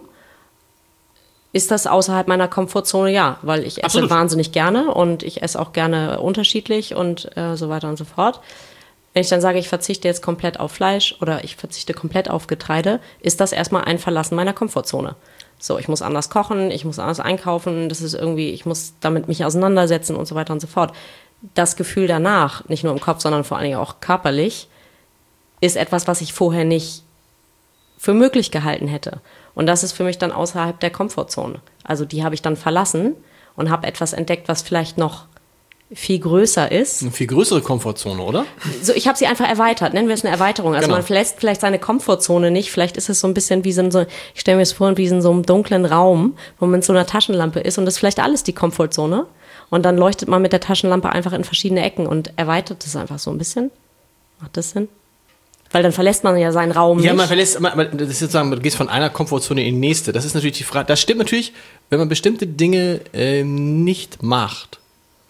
Ist das außerhalb meiner Komfortzone? Ja, weil ich esse Absolut. wahnsinnig gerne und ich esse auch gerne unterschiedlich und äh, so weiter und so fort. Wenn ich dann sage, ich verzichte jetzt komplett auf Fleisch oder ich verzichte komplett auf Getreide, ist das erstmal ein Verlassen meiner Komfortzone. So, ich muss anders kochen, ich muss anders einkaufen, das ist irgendwie, ich muss damit mich auseinandersetzen und so weiter und so fort. Das Gefühl danach, nicht nur im Kopf, sondern vor allen Dingen auch körperlich, ist etwas, was ich vorher nicht für möglich gehalten hätte. Und das ist für mich dann außerhalb der Komfortzone. Also die habe ich dann verlassen und habe etwas entdeckt, was vielleicht noch viel größer ist. Eine viel größere Komfortzone, oder? So, ich habe sie einfach erweitert, nennen wir es eine Erweiterung. Also Genau. man verlässt vielleicht seine Komfortzone nicht, vielleicht ist es so ein bisschen wie so, ein- so ich stelle mir es vor, wie in so einem dunklen Raum, wo man mit so einer Taschenlampe ist und das ist vielleicht alles die Komfortzone. Und dann leuchtet man mit der Taschenlampe einfach in verschiedene Ecken und erweitert es einfach so ein bisschen. Macht das Sinn? Weil dann verlässt man ja seinen Raum Ja, nicht. man verlässt, man, man, das ist sozusagen, du gehst von einer Komfortzone in die nächste. Das ist natürlich die Frage. Das stimmt natürlich, wenn man bestimmte Dinge ähm, nicht macht,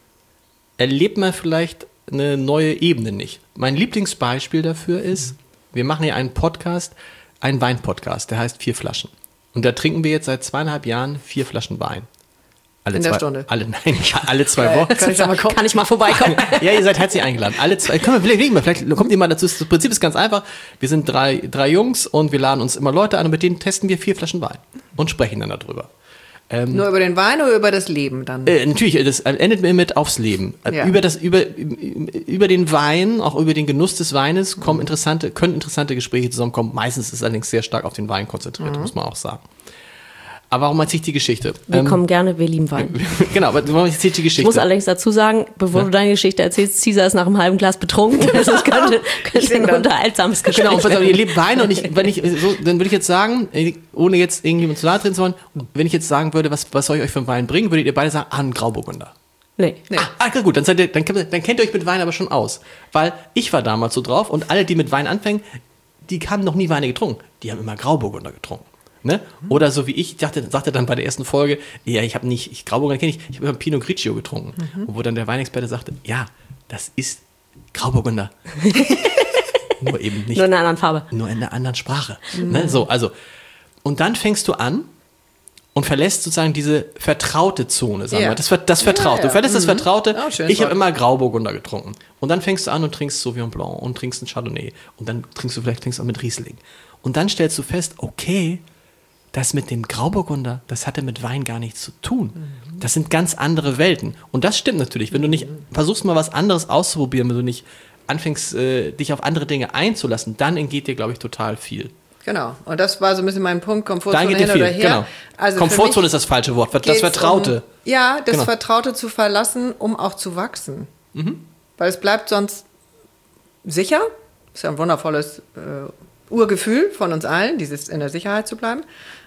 erlebt man vielleicht eine neue Ebene nicht. Mein Lieblingsbeispiel dafür ist, wir machen hier einen Podcast, einen Wein-Podcast, der heißt Vier Flaschen. Und da trinken wir jetzt seit zweieinhalb Jahren vier Flaschen Wein. Alle In zwei, der Stunde? Alle, nein, alle zwei Wochen. Kann ich da mal gucken? Kann ich mal vorbeikommen? Ja, ihr seid herzlich eingeladen. Alle zwei, komm, vielleicht, vielleicht kommt ihr mal dazu. Das Prinzip ist ganz einfach. Wir sind drei, drei Jungs und wir laden uns immer Leute an und mit denen testen wir vier Flaschen Wein und sprechen dann darüber. Nur über den Wein oder über das Leben dann? Äh, natürlich, das endet mir mit aufs Leben. Ja. Über das, über, über den Wein, auch über den Genuss des Weines kommen interessante, können interessante Gespräche zusammenkommen. Meistens ist es allerdings sehr stark auf den Wein konzentriert, muss man auch sagen. Aber warum erzähle ich die Geschichte? Wir Ähm, kommen gerne, wir lieben Wein. genau, aber warum erzähle ich die Geschichte? Ich muss allerdings dazu sagen, bevor Ja. du deine Geschichte erzählst, Caesar ist nach einem halben Glas betrunken. Also es könnte, könnte ein unterhaltsames Gespräch Genau, und pass auf, werden. ihr liebt Wein und ich, wenn ich so, dann würde ich jetzt sagen, ohne jetzt irgendjemand zu nahe treten zu wollen, wenn ich jetzt sagen würde, was, was soll ich euch für einen Wein bringen, würdet ihr beide sagen, ah, ein Grauburgunder. Nee. Nee. Ah, gut, dann, seid ihr, dann, kennt- dann kennt ihr euch mit Wein aber schon aus. Weil ich war damals so drauf und alle, die mit Wein anfangen, die haben noch nie Weine getrunken. Die haben immer Grauburgunder getrunken. Ne? Oder so wie ich, dachte, sagte dann bei der ersten Folge, ja, ich habe nicht, ich Grauburgunder kenne ich, ich habe immer Pinot Grigio getrunken. Und wo dann der Weinexperte sagte, ja, das ist Grauburgunder. Nur eben nicht. Nur in einer anderen Farbe. Nur in einer anderen Sprache. Ne? So, also. Und dann fängst du an und verlässt sozusagen diese vertraute Zone, sagen Ja. wir. Das, Ver- das Vertraute. Ja, ja. Du verlässt das Mhm. Vertraute. Oh, schön, ich habe toll. immer Grauburgunder getrunken. Und dann fängst du an und trinkst Sauvignon Blanc und trinkst ein Chardonnay. Und dann trinkst du vielleicht trinkst du auch mit Riesling. Und dann stellst du fest, okay, das mit dem Grauburgunder, das hatte mit Wein gar nichts zu tun. Das sind ganz andere Welten. Und das stimmt natürlich. Wenn du nicht versuchst, mal was anderes auszuprobieren, wenn du nicht anfängst, äh, dich auf andere Dinge einzulassen, dann entgeht dir, glaube ich, total viel. Genau. Und das war so ein bisschen mein Punkt, Da Komfortzone entgeht hin dir viel, oder her. genau. Also für Komfortzone mich ist das falsche Wort, das geht's Vertraute. Um, ja, das Genau. Vertraute zu verlassen, um auch zu wachsen. Mhm. Weil es bleibt sonst sicher. Ist ja ein wundervolles äh, Urgefühl von uns allen, dieses in der Sicherheit zu bleiben.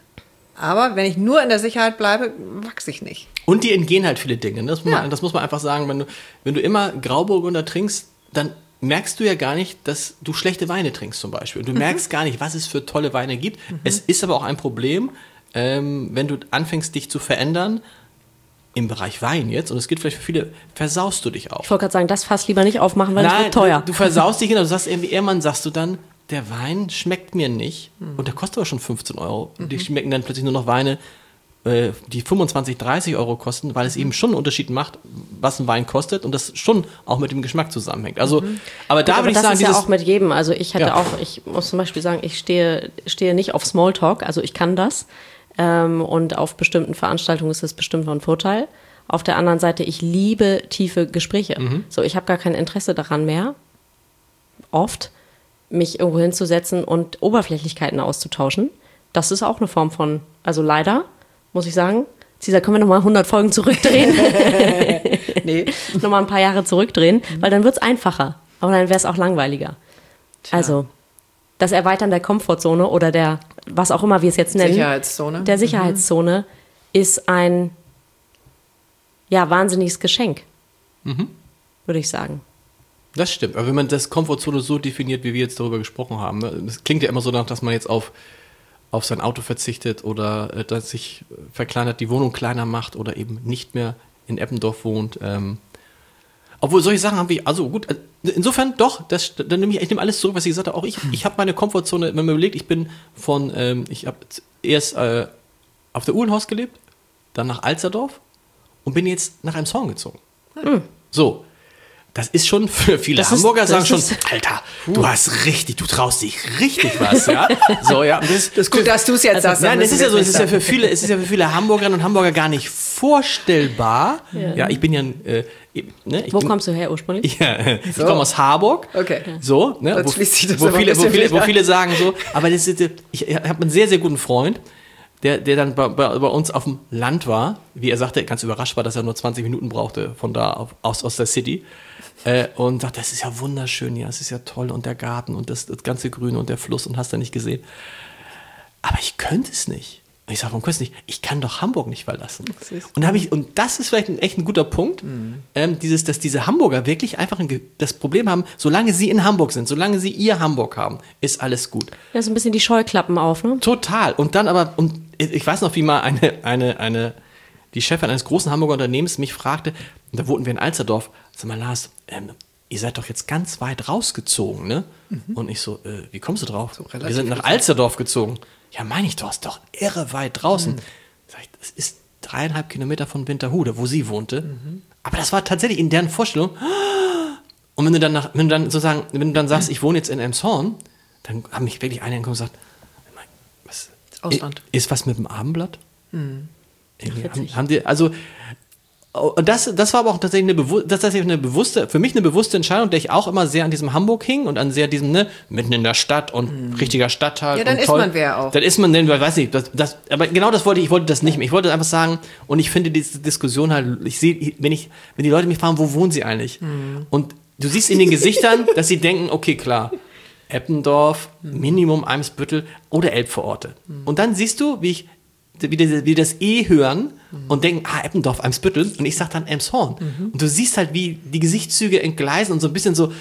Aber wenn ich nur in der Sicherheit bleibe, wachse ich nicht. Und dir entgehen halt viele Dinge. ne? Das muss, Ja. man, das muss man einfach sagen. Wenn du, wenn du immer Grauburgunder trinkst, dann merkst du ja gar nicht, dass du schlechte Weine trinkst zum Beispiel. Und du merkst gar nicht, was es für tolle Weine gibt. Es ist aber auch ein Problem, ähm, wenn du anfängst, dich zu verändern, im Bereich Wein jetzt, und es gilt vielleicht für viele, versaust du dich auch. Ich wollte gerade sagen, das Fass lieber nicht aufmachen, weil das wird teuer. Du, du versaust dich, genau. Du sagst irgendwie, irgendwann sagst du dann, der Wein schmeckt mir nicht. Und der kostet aber schon fünfzehn Euro. Und die schmecken dann plötzlich nur noch Weine, äh, die fünfundzwanzig, dreißig Euro kosten, weil es eben schon einen Unterschied macht, was ein Wein kostet und das schon auch mit dem Geschmack zusammenhängt. Also, aber da Aber würde ich das sagen, ist ja dieses, auch mit jedem. Also ich hätte Ja. auch, ich muss zum Beispiel sagen, ich stehe, stehe nicht auf Smalltalk, also ich kann das. Ähm, und auf bestimmten Veranstaltungen ist das bestimmt von Vorteil. Auf der anderen Seite, ich liebe tiefe Gespräche. Mhm. So, ich habe gar kein Interesse daran mehr, oft mich irgendwo hinzusetzen und Oberflächlichkeiten auszutauschen. Das ist auch eine Form von, also leider, muss ich sagen, Cesar, können wir nochmal hundert Folgen zurückdrehen? Nee. Nochmal ein paar Jahre zurückdrehen, weil dann wird es einfacher. Aber dann wäre es auch langweiliger. Also, das Erweitern der Komfortzone oder der, was auch immer wir es jetzt nennen, Sicherheitszone. der Sicherheitszone ist ein, ja, wahnsinniges Geschenk, würde ich sagen. das stimmt. Aber wenn man das Komfortzone so definiert, wie wir jetzt darüber gesprochen haben, ne, es klingt ja immer so nach, dass man jetzt auf auf sein Auto verzichtet oder äh, dass sich verkleinert, die Wohnung kleiner macht oder eben nicht mehr in Eppendorf wohnt. Ähm, obwohl solche Sachen haben wir, also gut, insofern doch, das, dann nehme ich, ich nehme alles zurück, was ich gesagt habe. Auch ich, ich habe meine Komfortzone, wenn man überlegt, ich bin von, ähm, ich habe erst äh, auf der Uhlenhorst gelebt, dann nach Alsterdorf und bin jetzt nach Elmshorn gezogen. Hm. So. Das ist schon für viele das Hamburger ist, sagen schon, Alter, uh. du hast richtig, du traust dich richtig was, ja. So, ja. Das, das ist gut, dass du es jetzt also, sagst. Nein, es ist ja so, es ist ja für viele, es ist ja für viele Hamburgerinnen und Hamburger gar nicht vorstellbar. Ja, ja ich bin ja, äh, ne, ich Wo bin, kommst du her ursprünglich? Ja, ich so. komme aus Harburg. Okay. So, ne, wo, wo, viele, wo, viele, wo viele sagen so, aber das ist, ich, ich habe einen sehr, sehr guten Freund, der, der dann bei, bei, bei uns auf dem Land war, wie er sagte, ganz überrascht war, dass er nur zwanzig Minuten brauchte von da auf, aus, aus der City. Äh, und sagt, das ist ja wunderschön, ja, es ist ja toll und der Garten und das, das ganze Grüne und der Fluss und hast du nicht gesehen. Aber ich könnte es nicht. Und ich sage, warum könnte es nicht? Ich kann doch Hamburg nicht verlassen. Und, hab ich, und das ist vielleicht ein, echt ein guter Punkt, mhm. ähm, dieses, dass diese Hamburger wirklich einfach ein, das Problem haben, solange sie in Hamburg sind, solange sie ihr Hamburg haben, ist alles gut. Ja, so ein bisschen die Scheuklappen auf, ne? Total. Und dann aber, und ich weiß noch, wie mal eine, eine, eine, die Chefin eines großen Hamburger Unternehmens mich fragte, und da wohnten wir in Alsterdorf, sag mal, Lars, ähm, ihr seid doch jetzt ganz weit rausgezogen, ne? Mhm. Und ich so, äh, wie kommst du drauf? So wir sind nach Alsterdorf gezogen. Ja, meine ich doch, ist doch irre weit draußen. Mhm. Sag ich, das ist dreieinhalb Kilometer von Winterhude, wo sie wohnte. Mhm. Aber das war tatsächlich in deren Vorstellung. Und wenn du dann, nach, wenn du dann sozusagen, wenn du dann sagst, ich wohne jetzt in Elmshorn, dann haben mich wirklich einige angekommen und gesagt, was, Ausland. Ist was mit dem Abendblatt? Mhm. Haben, haben die, also, und das, das war aber auch tatsächlich eine, Bewu- das tatsächlich eine bewusste, für mich eine bewusste Entscheidung, der ich auch immer sehr an diesem Hamburg hing und an sehr diesem, ne, mitten in der Stadt und mhm. richtiger Stadtteil. Ja, dann und ist toll. man wer auch. Dann ist man, denn, weiß nicht, das, das, aber genau das wollte ich, ich wollte das nicht mehr. Ich wollte einfach sagen, und ich finde diese Diskussion halt, ich sehe, wenn ich, wenn die Leute mich fragen, wo wohnen sie eigentlich? Mhm. Und du siehst in den Gesichtern, dass sie denken, okay, klar, Eppendorf, Minimum Eimsbüttel oder Elbvororte. Mhm. Und dann siehst du, wie ich, wie die, wie das E hören mhm. und denken, ah, Eppendorf, Eimsbüttel. Und ich sag dann Elmshorn. Mhm. Und du siehst halt, wie die Gesichtszüge entgleisen und so ein bisschen so,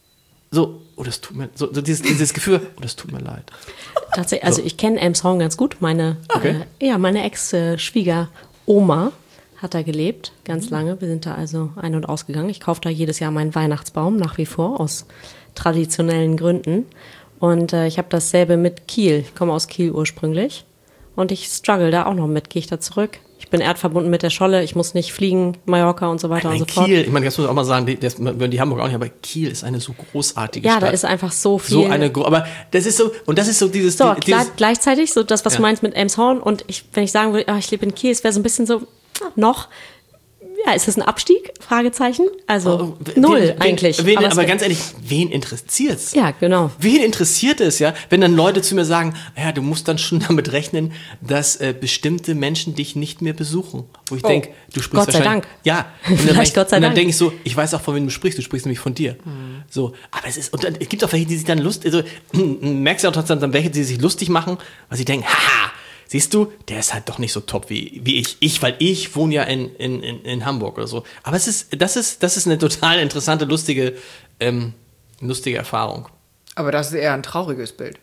so, oh, das tut mir, so, so dieses, dieses Gefühl, oh, das tut mir leid. Tatsächlich, also so. Ich kenne Elmshorn ganz gut. Meine, okay. äh, ja, meine Ex-Schwiegeroma hat da gelebt, ganz mhm. lange. Wir sind da also ein- und ausgegangen. Ich kaufe da jedes Jahr meinen Weihnachtsbaum, nach wie vor, aus traditionellen Gründen. Und äh, ich habe dasselbe mit Kiel. Ich komme aus Kiel ursprünglich. Und ich struggle da auch noch mit. Gehe ich da zurück? Ich bin erdverbunden mit der Scholle. Ich muss nicht fliegen, Mallorca und so weiter Nein, und so fort. Kiel, ich meine, das muss ich auch mal sagen, die, das würden die Hamburger auch nicht, aber Kiel ist eine so großartige ja, Stadt. Ja, da ist einfach so viel. So eine, aber das ist so, und das ist so dieses... So, dieses, klar, gleichzeitig, so das, was ja. du meinst mit Elmshorn. Und ich, wenn ich sagen würde, ach, ich lebe in Kiel, es wäre so ein bisschen so, noch... Ja, ist das ein Abstieg? Fragezeichen. Also oh, null wen, eigentlich. Wen, aber aber ganz ehrlich, wen interessiert's? Ja, genau. Wen interessiert es, ja? Wenn dann Leute zu mir sagen, ja, du musst dann schon damit rechnen, dass äh, bestimmte Menschen dich nicht mehr besuchen. Wo ich oh, denke, du sprichst Gott sei Dank. Ja. Und dann, Vielleicht Gott sei und dann Dank. denke ich so, ich weiß auch, von wem du sprichst. Du sprichst nämlich von dir. Mhm. So, aber es ist, und dann, es gibt auch welche, die sich dann Lust, also merkst du auch trotzdem dann welche, die sich lustig machen, weil sie denken, haha, siehst du, der ist halt doch nicht so top wie, wie ich. Ich, weil ich wohne ja in, in, in, in Hamburg oder so. Aber es ist, das ist, das ist eine total interessante, lustige, ähm, lustige Erfahrung. Aber das ist eher ein trauriges Bild.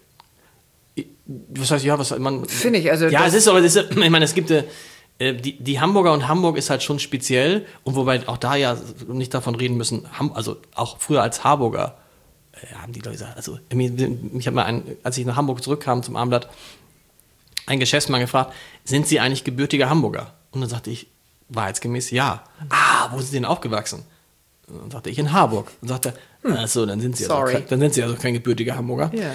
Was heißt, ja, was man. Finde ich, also. Ja, es ist aber, es ist, ich meine, es gibt, äh, die, die Hamburger und Hamburg ist halt schon speziell. Und wobei auch da ja nicht davon reden müssen, also auch früher als Harburger, äh, haben die Leute gesagt, also, ich habe mal einen, als ich nach Hamburg zurückkam zum Abendblatt, ein Geschäftsmann gefragt, sind Sie eigentlich gebürtiger Hamburger? Und dann sagte ich, wahrheitsgemäß, ja. Ah, wo sind Sie denn aufgewachsen? Und dann sagte ich, in Harburg. Und sagte, hm, achso, dann sind Sie also, dann sind Sie also kein gebürtiger Hamburger. Ja.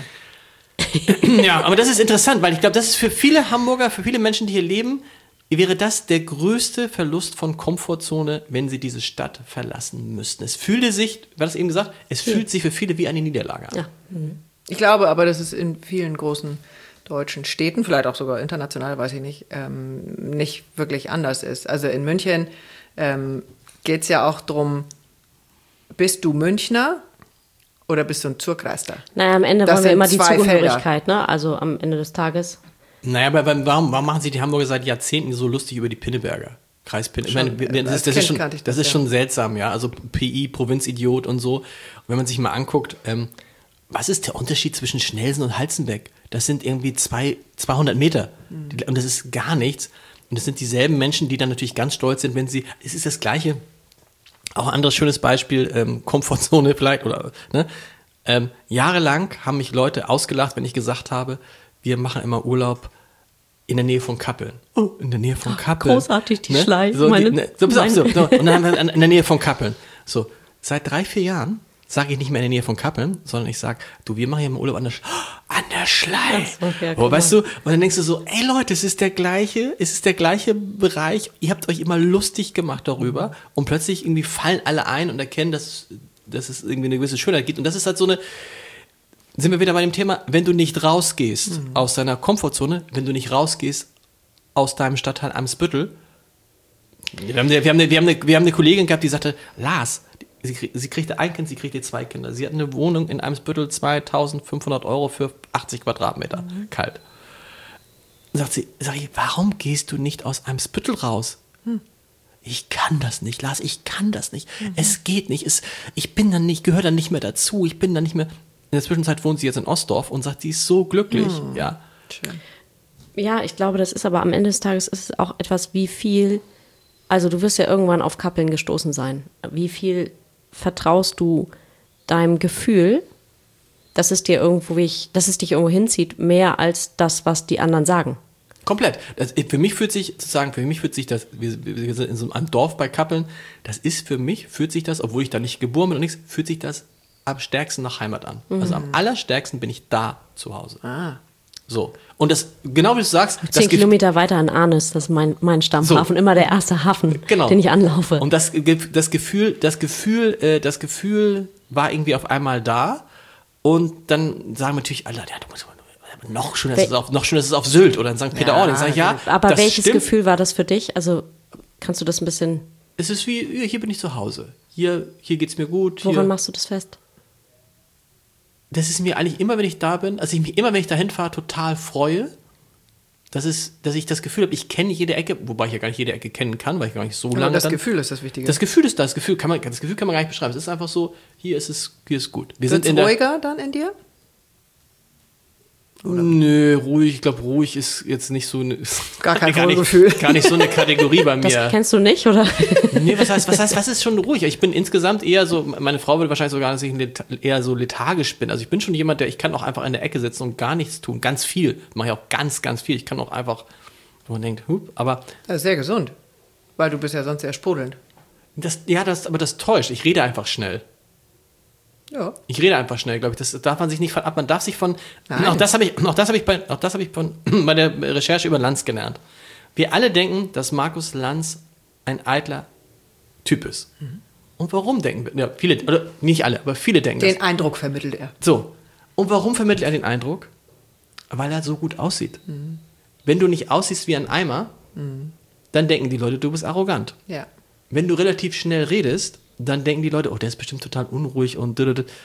Ja, aber das ist interessant, weil ich glaube, das ist für viele Hamburger, für viele Menschen, die hier leben, wäre das der größte Verlust von Komfortzone, wenn sie diese Stadt verlassen müssten. Es fühlte sich, war das eben gesagt, es fühlt sich für viele wie eine Niederlage an. Ja. Mhm. Ich glaube aber, dass es in vielen großen deutschen Städten, vielleicht auch sogar international, weiß ich nicht, ähm, nicht wirklich anders ist. Also in München ähm, geht es ja auch darum, bist du Münchner oder bist du ein Zurkreister? Naja, am Ende das wollen wir immer die Zugehörigkeit, ne? Also am Ende des Tages. Naja, aber warum, warum machen sich die Hamburger seit Jahrzehnten so lustig über die Pinneberger? Kreis Pinneberg. Ich meine, das, ist, das, ist, schon, das, das ist schon seltsam, ja. Also P I, Provinzidiot und so. Und wenn man sich mal anguckt, ähm, was ist der Unterschied zwischen Schnelsen und Halzenbeck? das sind irgendwie zwei, zweihundert Meter. Mhm. Und das ist gar nichts. Und das sind dieselben Menschen, die dann natürlich ganz stolz sind, wenn sie, es ist das Gleiche, auch ein anderes schönes Beispiel, ähm, Komfortzone vielleicht, oder, ne? Ähm, jahrelang haben mich Leute ausgelacht, wenn ich gesagt habe, wir machen immer Urlaub in der Nähe von Kappeln. Oh, in der Nähe von Kappeln. Großartig, die ne? Schleife. So, die, ne? so, so, so, so. Und dann in der Nähe von Kappeln. So, seit drei, vier Jahren sage ich nicht mehr in der Nähe von Kappeln, sondern ich sage, du, wir machen hier im Urlaub an der, Sch- an der Schlei. Okay, oh, weißt du? Und dann denkst du so, ey Leute, es ist der gleiche, es ist der gleiche Bereich. Ihr habt euch immer lustig gemacht darüber mhm. und plötzlich irgendwie fallen alle ein und erkennen, dass, dass es irgendwie eine gewisse Schönheit gibt. Und das ist halt so eine, sind wir wieder bei dem Thema, wenn du nicht rausgehst mhm. aus deiner Komfortzone, wenn du nicht rausgehst aus deinem Stadtteil Eimsbüttel. Wir haben eine, wir haben eine, wir haben eine, wir haben eine Kollegin gehabt, die sagte, Lars, sie, sie kriegte ein Kind, sie kriegte zwei Kinder. Sie hat eine Wohnung in Eimsbüttel, zweitausendfünfhundert Euro für achtzig Quadratmeter, mhm. kalt. Sagt sie, sag ich, warum gehst du nicht aus Eimsbüttel raus? Hm. Ich kann das nicht, Lars, ich kann das nicht. Mhm. Es geht nicht, es, ich bin dann nicht, gehöre dann nicht mehr dazu, ich bin dann nicht mehr... In der Zwischenzeit wohnt sie jetzt in Ostdorf und sagt, sie ist so glücklich. Mhm. Ja. Schön. Ja, ich glaube, das ist aber am Ende des Tages ist es auch etwas, wie viel, also du wirst ja irgendwann auf Kappeln gestoßen sein. Wie viel vertraust du deinem Gefühl, dass es dir irgendwo, dass es dich irgendwo hinzieht, mehr als das, was die anderen sagen? Komplett. Das, für mich fühlt sich, sozusagen, für mich fühlt sich das, wir, wir sind in so einem Dorf bei Kappeln, das ist für mich, fühlt sich das, obwohl ich da nicht geboren bin und nichts, fühlt sich das am stärksten nach Heimat an. Mhm. Also am allerstärksten bin ich da zu Hause. Ah. So. Und das, genau wie du sagst. Zehn Kilometer weiter in Arnis, das ist mein, mein Stammhafen, so. Immer der erste Hafen, genau. Den ich anlaufe. Und das, das Gefühl, das Gefühl, das Gefühl war irgendwie auf einmal da. Und dann sagen natürlich alle, ja, du musst noch schöner ist es auf, noch schöner ist es auf Sylt oder in Sankt Peter-Ording. Sag ich, ja, aber das welches stimmt. Gefühl war das für dich? Also kannst du das ein bisschen... Es ist wie, hier bin ich zu Hause. Hier, hier geht's mir gut. Woran hier. machst du das fest? Das ist mir eigentlich immer, wenn ich da bin, also ich mich immer, wenn ich dahin fahre, total freue, dass, es, dass ich das Gefühl habe, ich kenne jede Ecke, wobei ich ja gar nicht jede Ecke kennen kann, weil ich gar nicht so aber lange das dann, Gefühl ist das Wichtige. Das Gefühl ist das, das Gefühl kann man, das Gefühl kann man gar nicht beschreiben. Es ist einfach so, hier ist es, hier ist gut. Wir Sind's sind in ruhiger der, dann in dir? Oder? Nö, ruhig, ich glaube, ruhig ist jetzt nicht so eine, gar kein gar, Gefühl. nicht, gar nicht so eine Kategorie bei mir. Das kennst du nicht, oder? Nee, was heißt, was heißt, was ist schon ruhig? Ich bin insgesamt eher so, meine Frau würde wahrscheinlich sogar, dass ich eher so lethargisch bin. Also ich bin schon jemand, der, ich kann auch einfach in der Ecke sitzen und gar nichts tun. Ganz viel. Mache ich auch ganz, ganz viel. Ich kann auch einfach, wo man denkt, hup, aber. Das ist sehr gesund. Weil du bist ja sonst sehr sprudelnd. Das, ja, das, aber das täuscht. Ich rede einfach schnell. Ja. Ich rede einfach schnell, glaube ich. Das darf man sich nicht von ab. Man darf sich von. Auch das habe ich, auch das habe ich bei, auch das habe ich von, bei der Recherche über Lanz gelernt. Wir alle denken, dass Markus Lanz ein eitler Typ ist. Mhm. Und warum denken wir? Ja, viele, oder nicht alle, aber viele denken den das. Eindruck vermittelt er. So. Und warum vermittelt er den Eindruck? Weil er so gut aussieht. Mhm. Wenn du nicht aussiehst wie ein Eimer, mhm. dann denken die Leute, du bist arrogant. Ja. Wenn du relativ schnell redest, dann denken die Leute, oh, der ist bestimmt total unruhig und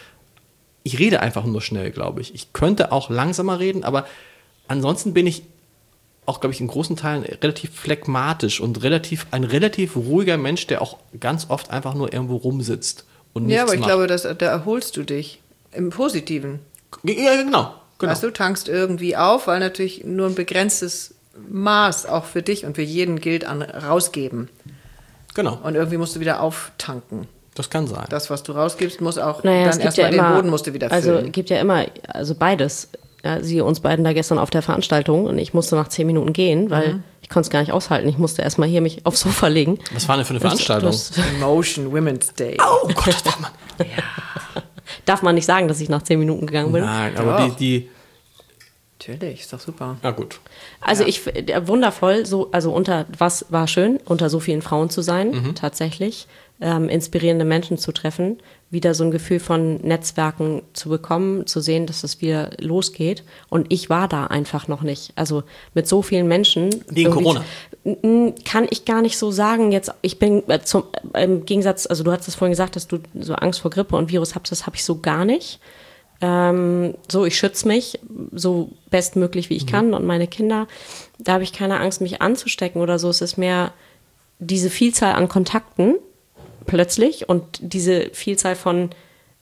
ich rede einfach nur schnell, glaube ich. Ich könnte auch langsamer reden, aber ansonsten bin ich auch, glaube ich, in großen Teilen relativ phlegmatisch und relativ ein relativ ruhiger Mensch, der auch ganz oft einfach nur irgendwo rumsitzt und nichts Ja, aber ich macht. glaube, dass, da erholst du dich im Positiven. Ja, genau. genau. Weißt du, tankst irgendwie auf, weil natürlich nur ein begrenztes Maß auch für dich und für jeden gilt an rausgeben. Genau. Und irgendwie musst du wieder auftanken. Das kann sein. Das, was du rausgibst, muss auch naja, dann erstmal ja den Boden musst du wieder füllen. Also gibt ja immer, also beides. Ja, sie uns beiden da gestern auf der Veranstaltung und ich musste nach zehn Minuten gehen, weil mhm. ich konnte es gar nicht aushalten. Ich musste erstmal hier mich aufs Sofa legen. Was war denn für eine Veranstaltung? Das, das Emotion Women's Day. Oh Gott, das darf man. Ja. Darf man nicht sagen, dass ich nach zehn Minuten gegangen bin? Nein, aber die, die Natürlich, ist doch super. Ja, gut. Also ja. ich, wundervoll, so, also unter, was war schön, unter so vielen Frauen zu sein, mhm. tatsächlich, ähm, inspirierende Menschen zu treffen, wieder so ein Gefühl von Netzwerken zu bekommen, zu sehen, dass es wieder losgeht. Und ich war da einfach noch nicht. Also mit so vielen Menschen. Wegen Corona? Kann ich gar nicht so sagen. Jetzt, ich bin zum, im Gegensatz, also du hast es vorhin gesagt, dass du so Angst vor Grippe und Virus hast, das habe ich so gar nicht. Ähm, so, ich schütze mich so bestmöglich, wie ich mhm. kann und meine Kinder. Da habe ich keine Angst, mich anzustecken oder so. Es ist mehr diese Vielzahl an Kontakten plötzlich und diese Vielzahl von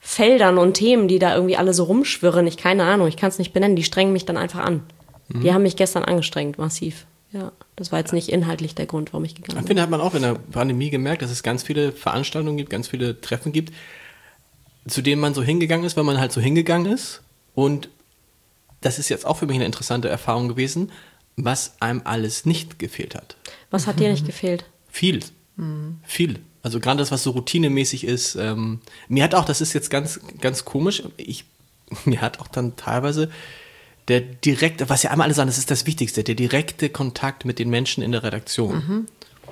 Feldern und Themen, die da irgendwie alle so rumschwirren. Ich keine Ahnung, ich kann es nicht benennen. Die strengen mich dann einfach an. Mhm. Die haben mich gestern angestrengt, massiv. Ja, das war jetzt nicht inhaltlich der Grund, warum ich gegangen bin. Ich finde, hat man auch in der Pandemie gemerkt, dass es ganz viele Veranstaltungen gibt, ganz viele Treffen gibt, zu denen man so hingegangen ist, weil man halt so hingegangen ist. Und das ist jetzt auch für mich eine interessante Erfahrung gewesen, was einem alles nicht gefehlt hat. Was hat dir nicht gefehlt? Viel. Mhm. Viel. Also gerade das, was so routinemäßig ist. Ähm, mir hat auch, das ist jetzt ganz, ganz komisch, ich, mir hat auch dann teilweise der direkte, was ja einmal alle sagen, das ist das Wichtigste, der direkte Kontakt mit den Menschen in der Redaktion. Mhm.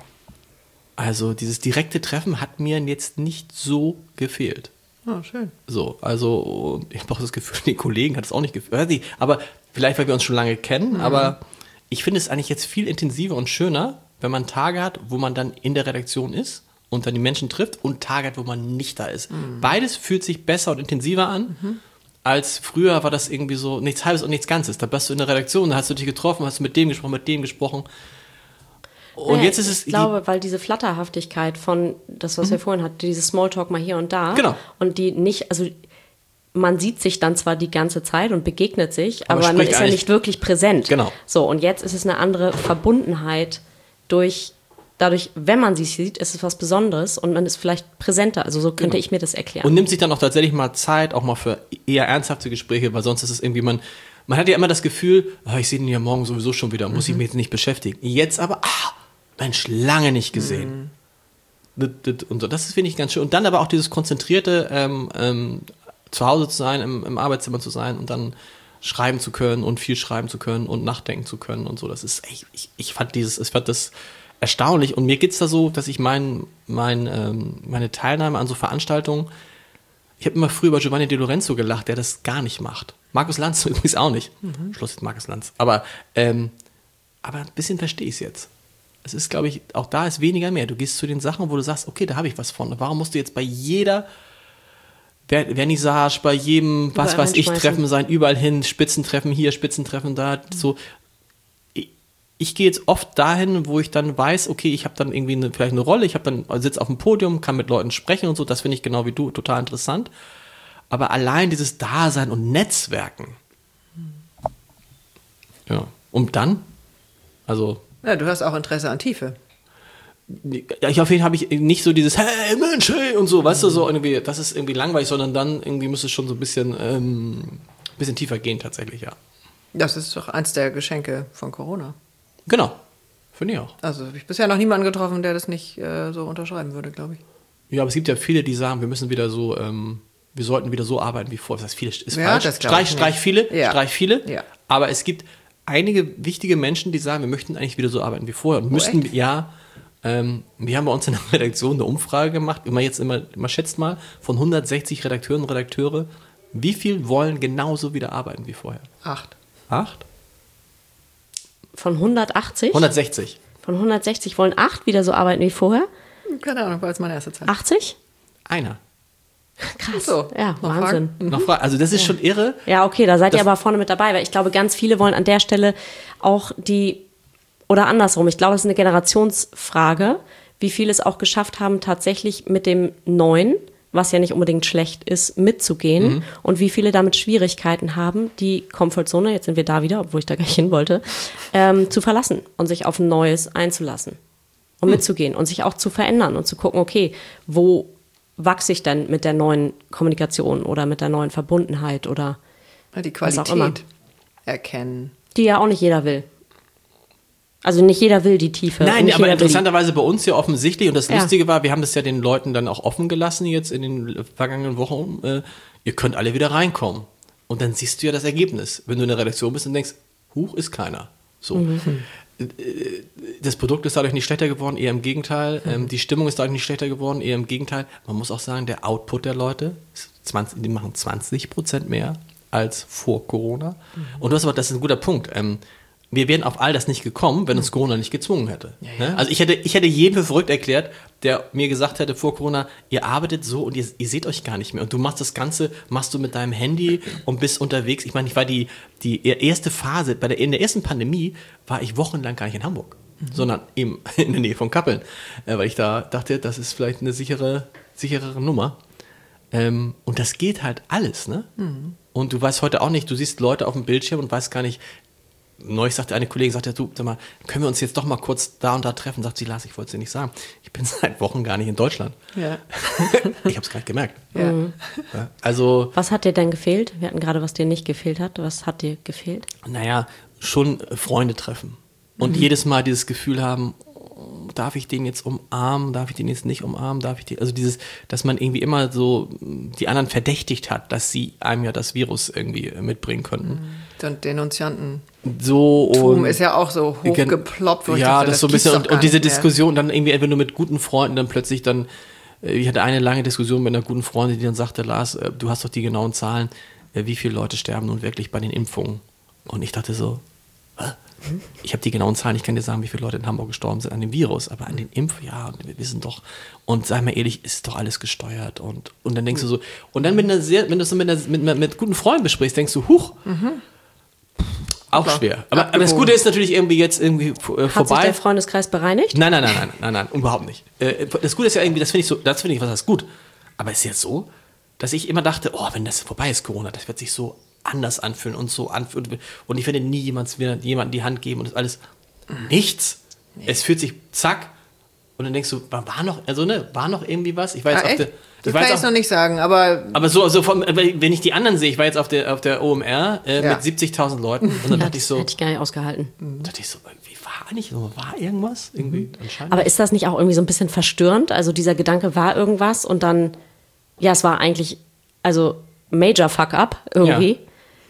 Also dieses direkte Treffen hat mir jetzt nicht so gefehlt. Oh, schön. So, also ich habe auch das Gefühl, den Kollegen hat es auch nicht gefehlt. Aber vielleicht, weil wir uns schon lange kennen, mhm. aber ich finde es eigentlich jetzt viel intensiver und schöner, wenn man Tage hat, wo man dann in der Redaktion ist und dann die Menschen trifft und Tage hat, wo man nicht da ist. Mhm. Beides fühlt sich besser und intensiver an, mhm. als früher war das irgendwie so nichts Halbes und nichts Ganzes. Da bist du in der Redaktion, da hast du dich getroffen, hast mit dem gesprochen, mit dem gesprochen. Und naja, jetzt ist es... Ich glaube, weil diese Flatterhaftigkeit von das, was mhm. wir vorhin hatten, dieses Smalltalk mal hier und da. Genau. Und die nicht, also man sieht sich dann zwar die ganze Zeit und begegnet sich, aber, aber man ist ja nicht wirklich präsent. Genau. So, und jetzt ist es eine andere Verbundenheit durch... Dadurch, wenn man sie sieht, ist es was Besonderes und man ist vielleicht präsenter. Also so könnte genau. ich mir das erklären. Und nimmt sich dann auch tatsächlich mal Zeit, auch mal für eher ernsthafte Gespräche, weil sonst ist es irgendwie, man, man hat ja immer das Gefühl, oh, ich sehe ihn ja morgen sowieso schon wieder, muss mhm. ich mich jetzt nicht beschäftigen. Jetzt aber, ah, Mensch, lange nicht gesehen. Mhm. Und so, das finde ich ganz schön. Und dann aber auch dieses konzentrierte, ähm, ähm, zu Hause zu sein, im, im Arbeitszimmer zu sein und dann schreiben zu können und viel schreiben zu können und nachdenken zu können und so. Das ist echt, ich, ich fand dieses, ich fand das erstaunlich. Und mir geht es da so, dass ich mein, mein, ähm, meine Teilnahme an so Veranstaltungen, ich habe immer früher über Giovanni De Lorenzo gelacht, der das gar nicht macht. Markus Lanz übrigens auch nicht. Mhm. Schluss jetzt Markus Lanz. Aber, ähm, aber ein bisschen verstehe ich es jetzt. Es ist, glaube ich, auch da ist weniger mehr. Du gehst zu den Sachen, wo du sagst, okay, da habe ich was von. Warum musst du jetzt bei jeder Vernissage, bei jedem, was weiß ich, Treffen sein, überall hin, Spitzentreffen hier, Spitzentreffen da, mhm. so. Ich gehe jetzt oft dahin, wo ich dann weiß, okay, ich habe dann irgendwie eine, vielleicht eine Rolle, ich habe dann sitze auf dem Podium, kann mit Leuten sprechen und so, das finde ich genau wie du total interessant. Aber allein dieses Dasein und Netzwerken. Ja, und dann? Also. Ja, du hast auch Interesse an Tiefe. Ja, ich auf jeden Fall habe ich nicht so dieses Hey Mensch, hey und so, weißt du, so irgendwie, das ist irgendwie langweilig, sondern dann irgendwie muss es schon so ein bisschen, ähm, ein bisschen tiefer gehen tatsächlich, ja. Das ist doch eins der Geschenke von Corona. Genau, finde ich auch. Also ich habe bisher noch niemanden getroffen, der das nicht äh, so unterschreiben würde, glaube ich. Ja, aber es gibt ja viele, die sagen, wir müssen wieder so, ähm, wir sollten wieder so arbeiten wie vorher. Das heißt, viele ist ja, falsch. Das streich, streich viele, ja. streich viele. Ja. Aber es gibt einige wichtige Menschen, die sagen, wir möchten eigentlich wieder so arbeiten wie vorher. Und oh, müssten, echt? ja, ähm, wir haben bei uns in der Redaktion eine Umfrage gemacht, immer jetzt immer, immer schätzt mal, von hundertsechzig Redakteuren und Redakteure, wie viel wollen genauso wieder arbeiten wie vorher? Acht. Acht? Von hundertachtzig? hundertsechzig. Von hundertsechzig wollen acht wieder so arbeiten wie vorher? Keine Ahnung, war jetzt meine erste Zahl. achtzig? Einer. Krass. So, ja, Wahnsinn. Mhm. Noch Fragen? Also das ist ja. schon irre. Ja, okay, da seid ihr aber vorne mit dabei, weil ich glaube, ganz viele wollen an der Stelle auch die, oder andersrum, ich glaube, es ist eine Generationsfrage, wie viele es auch geschafft haben, tatsächlich mit dem Neuen, was ja nicht unbedingt schlecht ist, mitzugehen mhm. und wie viele damit Schwierigkeiten haben, die Komfortzone, jetzt sind wir da wieder, obwohl ich da gar nicht hin wollte, ähm, zu verlassen und sich auf ein Neues einzulassen und mhm. mitzugehen und sich auch zu verändern und zu gucken, okay, wo wachse ich denn mit der neuen Kommunikation oder mit der neuen Verbundenheit oder die Qualität erkennen. Die ja auch nicht jeder will. Also nicht jeder will die Tiefe. Nein, nicht aber interessanterweise bei uns ja offensichtlich, und das ja. Lustige war, wir haben das ja den Leuten dann auch offen gelassen jetzt in den vergangenen Wochen, äh, ihr könnt alle wieder reinkommen. Und dann siehst du ja das Ergebnis. Wenn du in der Redaktion bist und denkst, huch, ist keiner. So. Mhm. Das Produkt ist dadurch nicht schlechter geworden, eher im Gegenteil. Mhm. Ähm, die Stimmung ist dadurch nicht schlechter geworden, eher im Gegenteil. Man muss auch sagen, der Output der Leute, zwanzig, die machen zwanzig Prozent mehr als vor Corona. Mhm. Und du hast aber, das ist ein guter Punkt, ähm, wir wären auf all das nicht gekommen, wenn uns Corona nicht gezwungen hätte. Ja, ja. Also ich hätte, ich hätte jeden für verrückt erklärt, der mir gesagt hätte vor Corona, ihr arbeitet so und ihr, ihr seht euch gar nicht mehr. Und du machst das Ganze, machst du mit deinem Handy und bist unterwegs. Ich meine, ich war die, die erste Phase, bei der, in der ersten Pandemie war ich wochenlang gar nicht in Hamburg, mhm. sondern eben in der Nähe von Kappeln. Weil ich da dachte, das ist vielleicht eine sichere, sicherere Nummer. Ähm, und das geht halt alles, ne? Mhm. Und du weißt heute auch nicht, du siehst Leute auf dem Bildschirm und weißt gar nicht, neulich sagte eine Kollegin, sagte, du, sag mal, können wir uns jetzt doch mal kurz da und da treffen? Sagt sie, Lars, ich wollte es dir nicht sagen. Ich bin seit Wochen gar nicht in Deutschland. Ja. Ich habe es gar nicht gemerkt. Ja. Ja, also, was hat dir denn gefehlt? Wir hatten gerade, was dir nicht gefehlt hat. Was hat dir gefehlt? Naja, schon Freunde treffen. Und mhm. jedes Mal dieses Gefühl haben, darf ich den jetzt umarmen, darf ich den jetzt nicht umarmen, darf ich den, also dieses, dass man irgendwie immer so die anderen verdächtigt hat, dass sie einem ja das Virus irgendwie mitbringen könnten. Und Denunzianten. So und ist ja auch so hochgeploppt. Wo ja, ich dachte, das so ein bisschen und, und diese Diskussion dann irgendwie, wenn du mit guten Freunden dann plötzlich dann, ich hatte eine lange Diskussion mit einer guten Freundin, die dann sagte, Lars, du hast doch die genauen Zahlen, wie viele Leute sterben nun wirklich bei den Impfungen? Und ich dachte so, was? Ich habe die genauen Zahlen, ich kann dir sagen, wie viele Leute in Hamburg gestorben sind an dem Virus, aber an den Impf, ja, wir wissen doch, und sei mal ehrlich, ist doch alles gesteuert und, und dann denkst du so, und dann mit einer sehr, wenn du das so mit, einer, mit, mit guten Freunden besprichst, denkst du, huch, mhm. auch Klar. schwer. Aber, aber das Gute ist natürlich irgendwie jetzt irgendwie äh, vorbei. Hat sich der Freundeskreis bereinigt? Nein, nein, nein, nein, nein, nein, überhaupt nicht. Äh, das Gute ist ja irgendwie, das finde ich so, das finde ich, was heißt gut, aber es ist jetzt so, dass ich immer dachte, oh, wenn das vorbei ist, Corona, das wird sich so anders anfühlen und so anfühlen. Und ich werde nie jemand, jemandem die Hand geben und das alles. Nichts. Nee. Es fühlt sich zack. Und dann denkst du, war, war noch, also ne, war noch irgendwie was? Ich war jetzt ah, auf der. Das kann ich jetzt noch nicht sagen, aber. Aber so, also vom, wenn ich die anderen sehe, ich war jetzt auf der, auf der O M R äh, ja. mit siebzigtausend Leuten und dann ja, dachte ich so. Hätte ich gar nicht ausgehalten. Mhm. dachte ich so, wie war nicht so, war irgendwas? Irgendwie mhm. anscheinend. Aber ist das nicht auch irgendwie so ein bisschen verstörend? Also dieser Gedanke war irgendwas und dann, ja, es war eigentlich, also Major Fuck-up irgendwie. Ja.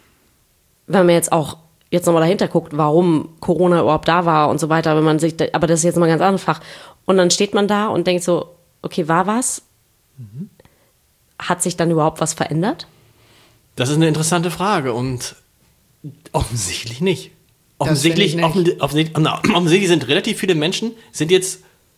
Wenn man jetzt auch jetzt nochmal dahinter guckt, warum Corona überhaupt da war und so weiter, wenn man sich, aber das ist jetzt mal ein ganz anderes Fach. Und dann steht man da und denkt so, okay, war was? Mhm. Hat sich dann überhaupt was verändert? Das ist eine interessante Frage und offensichtlich nicht. Offensichtlich, nicht. Offen, offensichtlich, na, offensichtlich sind relativ viele Menschen, sind jetzt,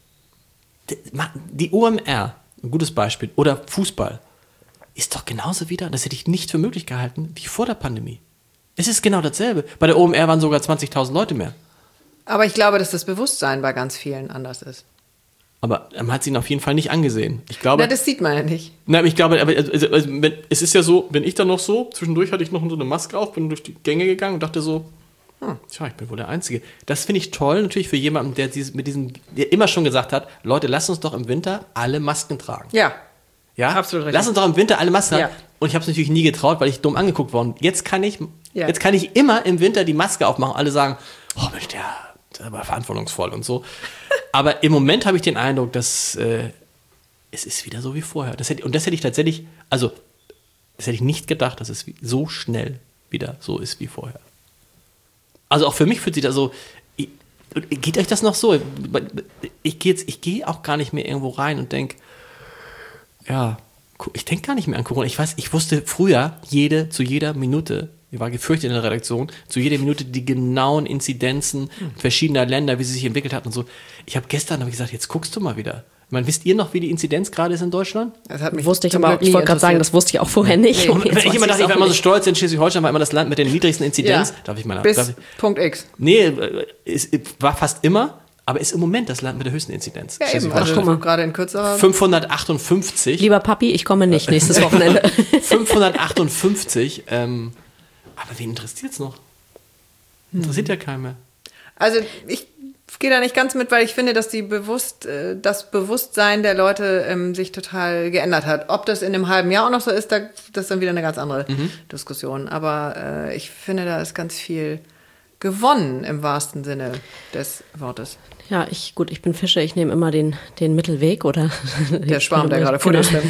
die O M R, ein gutes Beispiel, oder Fußball, ist doch genauso wieder, das hätte ich nicht für möglich gehalten, wie vor der Pandemie. Es ist genau dasselbe. Bei der O M R waren sogar zwanzigtausend Leute mehr. Aber ich glaube, dass das Bewusstsein bei ganz vielen anders ist. Aber man hat es ihnen auf jeden Fall nicht angesehen. Ich glaube, na, das sieht man ja nicht. Nein, ich glaube, aber also, also, wenn, es ist ja so, wenn ich dann noch so, zwischendurch hatte ich noch so eine Maske auf, bin durch die Gänge gegangen und dachte so, hm, tja, ich bin wohl der Einzige. Das finde ich toll, natürlich für jemanden, der dieses, mit diesem, der immer schon gesagt hat, Leute, lasst uns doch im Winter alle Masken tragen. Ja. Ja, absolut richtig. Lass uns doch im Winter alle Masken tragen. Ja. Und ich habe es natürlich nie getraut, weil ich dumm angeguckt worden. Jetzt kann ich, ja. jetzt kann ich immer im Winter die Maske aufmachen. Alle sagen, oh Mensch, der, der war verantwortungsvoll und so. Aber im Moment habe ich den Eindruck, dass äh, es ist wieder so wie vorher. Das hätte, und das hätte ich tatsächlich, also das hätte ich nicht gedacht, dass es so schnell wieder so ist wie vorher. Also auch für mich fühlt sich das so, ich, geht euch das noch so? Ich gehe jetzt, ich gehe auch gar nicht mehr irgendwo rein und denke, ja, ich denke gar nicht mehr an Corona. Ich weiß, ich wusste früher jede, zu jeder Minute, ich war gefürchtet in der Redaktion, zu jeder Minute die genauen Inzidenzen verschiedener Länder, wie sie sich entwickelt hatten und so. Ich habe gestern hab ich gesagt, jetzt guckst du mal wieder. Ich meine, wisst ihr noch, wie die Inzidenz gerade ist in Deutschland? Das hat mich wusste ich aber, ich wollte gerade sagen, das wusste ich auch vorher nicht. Nee. Und wenn ich immer dachte, ich war immer so stolz, in Schleswig-Holstein war immer das Land mit der niedrigsten Inzidenz. Ja. Darf ich mal, bis darf ich, Punkt X. Nee, es war fast immer, aber ist im Moment das Land mit der höchsten Inzidenz. Ja, eben, also guck mal, gerade in kürzerer. fünfhundertachtundfünfzig. Lieber Papi, ich komme nicht nächstes Wochenende. fünfhundertachtundfünfzig, ähm, aber wen interessiert es noch? Interessiert ja keinen mehr. Also ich gehe da nicht ganz mit, weil ich finde, dass die bewusst, das Bewusstsein der Leute ähm, sich total geändert hat. Ob das in einem halben Jahr auch noch so ist, da, das ist dann wieder eine ganz andere mhm. Diskussion. Aber äh, ich finde, da ist ganz viel gewonnen im wahrsten Sinne des Wortes. Ja, ich, gut, ich bin Fische, ich nehme immer den, den Mittelweg oder. Der Schwarm, der gerade vor dir schwimmt.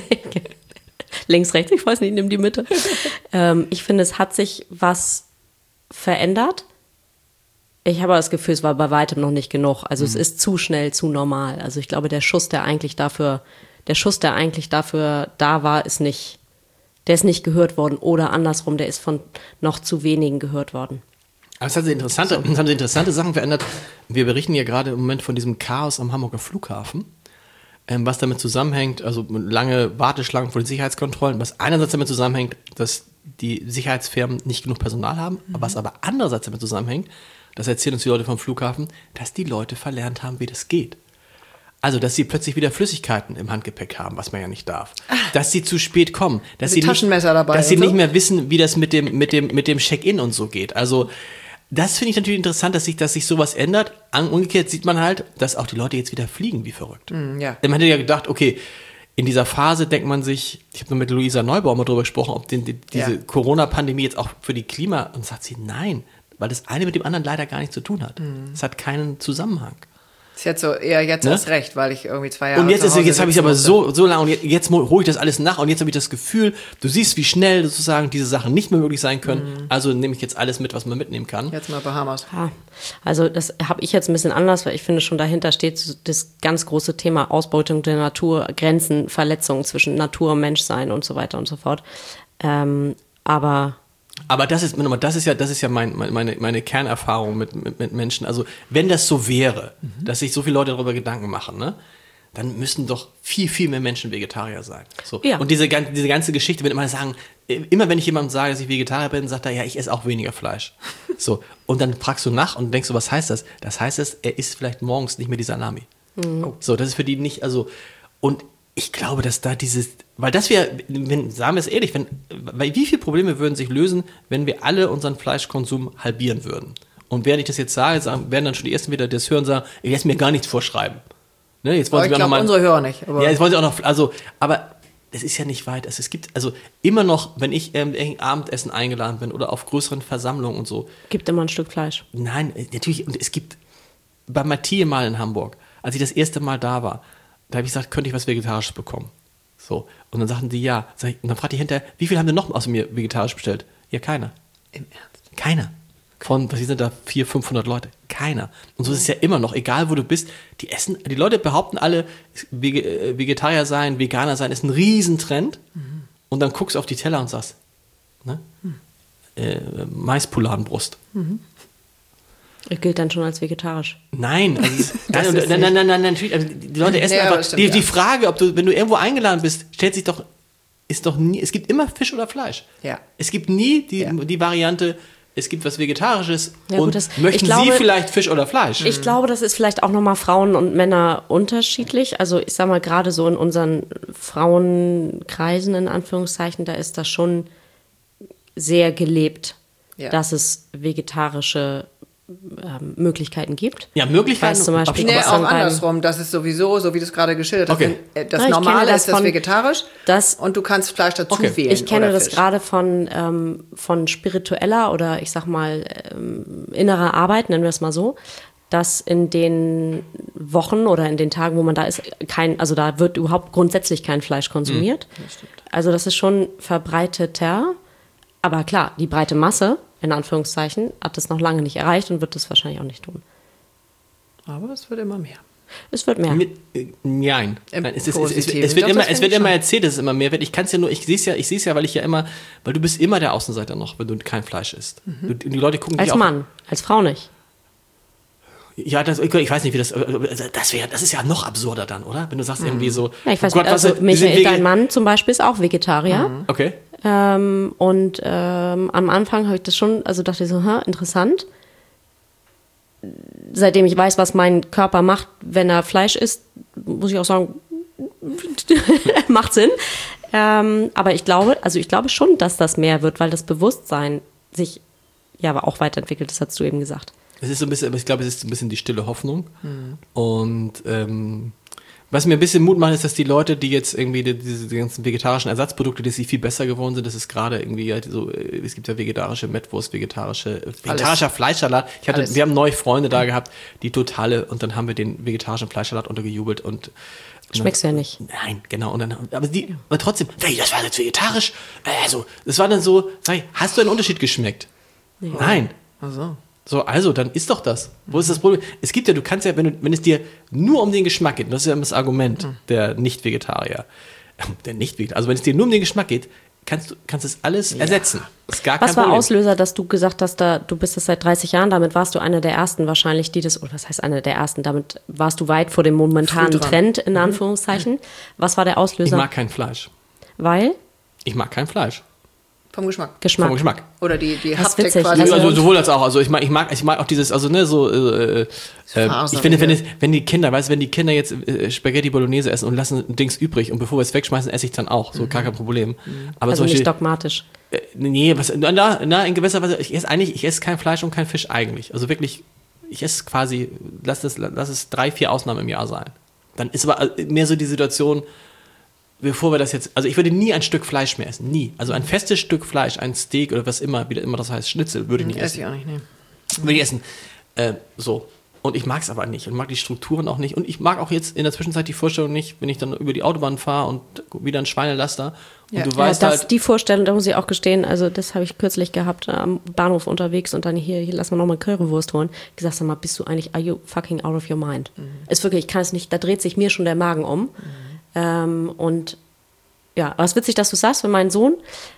Links, rechts, ich weiß nicht, nimm die Mitte. ähm, ich finde, es hat sich was verändert. Ich habe das Gefühl, es war bei weitem noch nicht genug. Also mhm. es ist zu schnell, zu normal. Also ich glaube, der Schuss, der eigentlich dafür, der Schuss, der eigentlich dafür da war, ist nicht, der ist nicht gehört worden. Oder andersrum, der ist von noch zu wenigen gehört worden. Aber es hat sich interessante, es haben sich interessante Sachen verändert. Wir berichten ja gerade im Moment von diesem Chaos am Hamburger Flughafen, ähm, was damit zusammenhängt, also lange Warteschlangen vor den Sicherheitskontrollen, was einerseits damit zusammenhängt, dass die Sicherheitsfirmen nicht genug Personal haben, mhm. was aber andererseits damit zusammenhängt, das erzählen uns die Leute vom Flughafen, dass die Leute verlernt haben, wie das geht. Also, dass sie plötzlich wieder Flüssigkeiten im Handgepäck haben, was man ja nicht darf. Dass sie zu spät kommen. Dass also sie Taschenmesser nicht, dabei. Dass sie so? nicht mehr wissen, wie das mit dem, mit dem, mit dem Check-in und so geht. Also, das finde ich natürlich interessant, dass sich, dass sich sowas ändert. Umgekehrt sieht man halt, dass auch die Leute jetzt wieder fliegen wie verrückt. Mm, ja. Man hätte ja gedacht, okay, in dieser Phase denkt man sich, ich habe nur mit Luisa Neubauer mal drüber gesprochen, ob den, die, diese ja. Corona-Pandemie jetzt auch für die Klima, und sagt sie, nein, weil das eine mit dem anderen leider gar nichts zu tun hat. Es mm. hat keinen Zusammenhang. Ist jetzt so, eher jetzt ne? erst recht, weil ich irgendwie zwei Jahre Und jetzt, ist, jetzt habe ich aber musste. so, so lange, und jetzt, jetzt hole ich das alles nach, und jetzt habe ich das Gefühl, du siehst, wie schnell sozusagen diese Sachen nicht mehr möglich sein können, mhm. also nehme ich jetzt alles mit, was man mitnehmen kann. Jetzt mal Bahamas. Ja, also das habe ich jetzt ein bisschen anders, weil ich finde schon dahinter steht das ganz große Thema Ausbeutung der Natur, Grenzen, Verletzungen zwischen Natur und Menschsein und so weiter und so fort. Ähm, aber... Aber das ist, das ist ja, das ist ja mein, meine, meine Kernerfahrung mit, mit, mit Menschen. Also wenn das so wäre, mhm. dass sich so viele Leute darüber Gedanken machen, ne, dann müssten doch viel, viel mehr Menschen Vegetarier sein. So. Ja. Und diese, diese ganze Geschichte, wenn immer sagen, immer wenn ich jemandem sage, dass ich Vegetarier bin, sagt er, ja, ich esse auch weniger Fleisch. So. Und dann fragst du nach und denkst so, was heißt das? Das heißt, es, er isst vielleicht morgens nicht mehr die Salami. Mhm. So, das ist für die nicht, also, und ich glaube, dass da dieses, weil das wäre, wenn, sagen wir es ehrlich, wenn, weil wie viele Probleme würden sich lösen, wenn wir alle unseren Fleischkonsum halbieren würden? Und während ich das jetzt sage, sagen, werden dann schon die Ersten wieder das hören und sagen, ich lasse mir gar nichts vorschreiben. Ne, jetzt wollen aber sie ich glaube, unsere Hörer nicht. Aber ja, jetzt wollen sie auch noch, also, aber es ist ja nicht weit. Also, es gibt, also immer noch, wenn ich ähm, Abendessen eingeladen bin oder auf größeren Versammlungen und so. Gibt immer ein Stück Fleisch. Nein, natürlich, und es gibt, bei Mathieu mal in Hamburg, als ich das erste Mal da war, da habe ich gesagt, könnte ich was Vegetarisches bekommen? So. Und dann sagten die ja. Und dann fragte ich hinterher, wie viel haben denn noch außer mir vegetarisch bestellt? Ja, keiner. Im Ernst? Keiner. Von, was sind da, vierhundert, fünfhundert Leute? Keiner. Und so ist es ja immer noch, egal wo du bist. Die essen, die Leute behaupten alle, Vegetarier sein, Veganer sein ist ein Riesentrend. Mhm. Und dann guckst du auf die Teller und sagst, ne? Mhm. Äh, Maispoulardenbrust. Mhm. Gilt dann schon als vegetarisch. Nein, also nein, nein, nein, nein, nein, natürlich. Also die Leute essen nee, einfach. Stimmt, die, ja. die Frage, ob du, wenn du irgendwo eingeladen bist, stellt sich doch, ist doch nie. Es gibt immer Fisch oder Fleisch. Ja. Es gibt nie die, ja. die Variante, es gibt was Vegetarisches ja, und gut, das, möchten glaube, Sie vielleicht Fisch oder Fleisch? Ich mhm. glaube, das ist vielleicht auch nochmal Frauen und Männer unterschiedlich. Also ich sag mal, gerade so in unseren Frauenkreisen, in Anführungszeichen, da ist das schon sehr gelebt, ja. dass es vegetarische Ähm, Möglichkeiten gibt. Ja, Möglichkeiten. Zum Beispiel nee, auch andersrum. Das ist sowieso, so wie du es gerade geschildert hast. Okay. Das ja, Normale das ist das von, vegetarisch das, und du kannst Fleisch dazu okay. wählen. Ich kenne oder das Fisch. gerade von, ähm, von spiritueller oder ich sag mal ähm, innerer Arbeit, nennen wir es mal so, dass in den Wochen oder in den Tagen, wo man da ist, kein, also da wird überhaupt grundsätzlich kein Fleisch konsumiert. Mhm. Das also das ist schon verbreiteter. Aber klar, die breite Masse, in Anführungszeichen, hat es noch lange nicht erreicht und wird es wahrscheinlich auch nicht tun. Aber es wird immer mehr. Es wird mehr. Mit, äh, nein. nein es, ist, es, es, es wird, immer, es wird immer erzählt, dass es immer mehr wird. Ich kann es ja nur, ich sehe es ja, ich sehe es ja, weil ich ja immer, weil du bist immer der Außenseiter noch, wenn du kein Fleisch isst. Mhm. Du, die Leute gucken als dich auch. Mann, als Frau nicht. Ja, das, ich weiß nicht, wie das, das wäre, das ist ja noch absurder dann, oder? Wenn du sagst irgendwie so. Ja, ich weiß oh Gott, nicht, also was, Michael, dein Mann zum Beispiel ist auch Vegetarier. Mhm. Okay. Ähm, und ähm, am Anfang habe ich das schon, also dachte ich so, ha, interessant. Seitdem ich weiß, was mein Körper macht, wenn er Fleisch isst, muss ich auch sagen, macht Sinn. Ähm, aber ich glaube, also ich glaube schon, dass das mehr wird, weil das Bewusstsein sich ja aber auch weiterentwickelt, das hast du eben gesagt. Es ist so ein bisschen, ich glaube, es ist ein bisschen die stille Hoffnung. Mhm. Und ähm, was mir ein bisschen Mut macht, ist, dass die Leute, die jetzt irgendwie die, diese die ganzen vegetarischen Ersatzprodukte, dass sie viel besser geworden sind, das ist gerade irgendwie halt so, es gibt ja vegetarische Mettwurst, vegetarische, vegetarischer Fleischsalat. Ich hatte, Alles. Wir haben neue Freunde da gehabt, die totale, und dann haben wir den vegetarischen Fleischsalat untergejubelt und schmeckst du ja nicht. Nein, genau. Und dann, aber, die, aber trotzdem, hey, das war jetzt vegetarisch. Also, das war dann so, sag ich, hast du einen Unterschied geschmeckt? Ja. Nein. Ach so. So, also, dann ist doch das. Wo ist das Problem? Es gibt ja, du kannst ja, wenn, du, wenn es dir nur um den Geschmack geht, das ist ja immer das Argument mhm. der Nicht-Vegetarier, der Nicht-Vegetarier, also wenn es dir nur um den Geschmack geht, kannst du kannst es alles ja. ersetzen. Das ist gar kein Was war Problem. Auslöser, dass du gesagt hast, da, du bist das seit dreißig Jahren, damit warst du einer der Ersten wahrscheinlich, die das, oder was heißt einer der Ersten, damit warst du weit vor dem momentanen Trend, in Anführungszeichen. Was war der Auslöser? Ich mag kein Fleisch. Weil? Ich mag kein Fleisch. Vom Geschmack. Geschmack. Vom Geschmack. Oder die, die Das ist Haptik witzig. quasi. Also, also sowohl als auch. Also ich mag, ich mag, ich mag auch dieses, also ne, so. Äh, äh, ich finde, wenn, es, wenn die Kinder, weißt du, wenn die Kinder jetzt äh, Spaghetti Bolognese essen und lassen Dings übrig und bevor wir es wegschmeißen, esse ich dann auch. So, mhm. gar kein Problem. Mhm. Aber also zum Beispiel, nicht dogmatisch. Äh, nee, was, na, na, in gewisser Weise, ich esse eigentlich, ich esse kein Fleisch und kein Fisch eigentlich. Also wirklich, ich esse quasi, lass es, lass es drei, vier Ausnahmen im Jahr sein. Dann ist aber mehr so die Situation, bevor wir das jetzt, also ich würde nie ein Stück Fleisch mehr essen, nie. Also ein festes Stück Fleisch, ein Steak oder was immer, wie immer das heißt, Schnitzel, würde ich nicht essen. Esse ich auch nicht, nee. Würde ich essen. Äh, so. Und ich mag es aber nicht und mag die Strukturen auch nicht. Und ich mag auch jetzt in der Zwischenzeit die Vorstellung nicht, wenn ich dann über die Autobahn fahre und wieder ein Schweinelaster und ja. du weißt ja, das, halt... die Vorstellung, da muss ich auch gestehen, also das habe ich kürzlich gehabt am Bahnhof unterwegs und dann hier, hier lass mal nochmal Currywurst holen. Ich gesagt, sag mal, bist du eigentlich, are you fucking out of your mind? Mhm. Ist wirklich, ich kann es nicht, da dreht sich mir schon der Magen um. Mhm. Ähm, und ja, aber es ist witzig, dass du sagst, weil mein Sohn,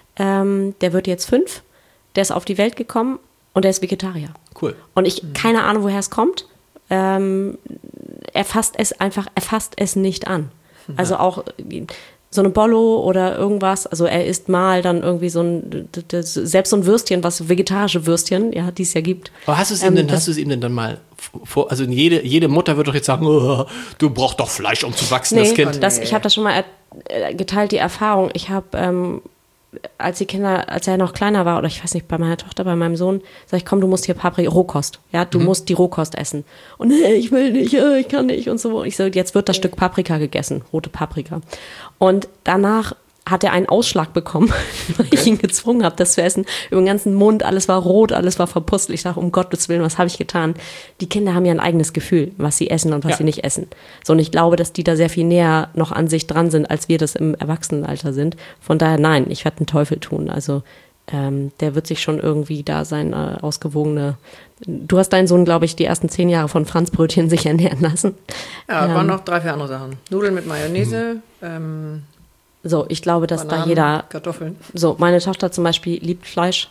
ähm, der wird jetzt fünf, der ist auf die Welt gekommen und der ist Vegetarier. Cool. Und ich, mhm. keine Ahnung, woher es kommt. Ähm, er fasst es einfach, er fasst es nicht an. Ja. Also auch so eine Bollo oder irgendwas, also er isst mal dann irgendwie so ein, selbst so ein Würstchen, was vegetarische Würstchen, ja, die es ja gibt. Aber hast du es ihm, ähm, denn, hast du es ihm denn dann mal vor, also jede, jede Mutter wird doch jetzt sagen, oh, du brauchst doch Fleisch, um zu wachsen, nee, das Kind. Das, ich habe das schon mal er, geteilt, die Erfahrung. Ich habe, ähm, als die Kinder, als er noch kleiner war, oder ich weiß nicht, bei meiner Tochter, bei meinem Sohn, sag ich, komm, du musst hier Paprika, Rohkost, ja, du mhm. musst die Rohkost essen. Und nee, ich will nicht, ich kann nicht und so. Und ich so, jetzt wird das Stück Paprika gegessen, rote Paprika. Und danach hat er einen Ausschlag bekommen, weil ich ihn gezwungen habe, das zu essen. Über den ganzen Mund, alles war rot, alles war verpustelt. Ich sage, um Gottes Willen, was habe ich getan? Die Kinder haben ja ein eigenes Gefühl, was sie essen und was ja. sie nicht essen. So, und ich glaube, dass die da sehr viel näher noch an sich dran sind, als wir das im Erwachsenenalter sind. Von daher, nein, ich werde den Teufel tun. Also ähm, der wird sich schon irgendwie da sein, äh, ausgewogene... Du hast deinen Sohn, glaube ich, die ersten zehn Jahre von Franzbrötchen sich ernähren lassen. Ja, ähm, waren noch drei, vier andere Sachen. Nudeln mit Mayonnaise, mhm. ähm... So, ich glaube, dass Bananen, da jeder... Kartoffeln. So, meine Tochter zum Beispiel liebt Fleisch.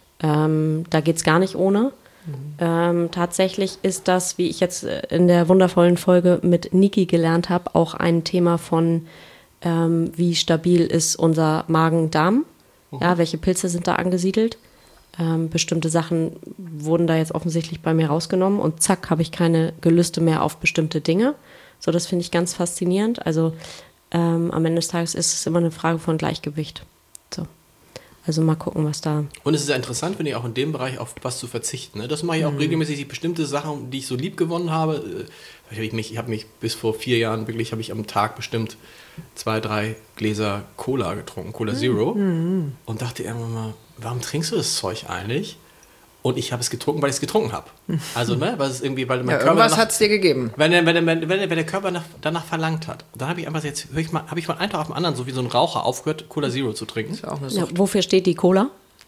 Ähm, da geht's gar nicht ohne. Mhm. Ähm, tatsächlich ist das, wie ich jetzt in der wundervollen Folge mit Niki gelernt habe, auch ein Thema von, ähm, wie stabil ist unser Magen-Darm. Mhm. Ja, welche Pilze sind da angesiedelt? Ähm, bestimmte Sachen wurden da jetzt offensichtlich bei mir rausgenommen und zack, habe ich keine Gelüste mehr auf bestimmte Dinge. So, das finde ich ganz faszinierend. Also Ähm, am Ende des Tages ist es immer eine Frage von Gleichgewicht. So. Also mal gucken, was da... Und es ist ja interessant, finde ich, auch in dem Bereich auf was zu verzichten. Ne? Das mache ich auch mhm. regelmäßig, die bestimmte Sachen, die ich so lieb gewonnen habe. Ich habe mich, ich hab mich bis vor vier Jahren wirklich, habe ich am Tag bestimmt zwei, drei Gläser Cola getrunken, Cola Zero. Mhm. Und dachte irgendwann mal, warum trinkst du das Zeug eigentlich? Und ich habe es getrunken, weil ich es getrunken habe. Also, ne, weil es irgendwie, weil mein ja, Körper. Irgendwas hat es dir gegeben. Wenn, wenn, wenn, wenn, wenn der Körper nach, danach verlangt hat. Dann habe ich einfach jetzt, hör ich mal, habe ich mal einen Tag auf den anderen, so wie so ein Raucher, aufgehört, Cola Zero zu trinken. Das ist auch eine ja, wofür steht die Cola?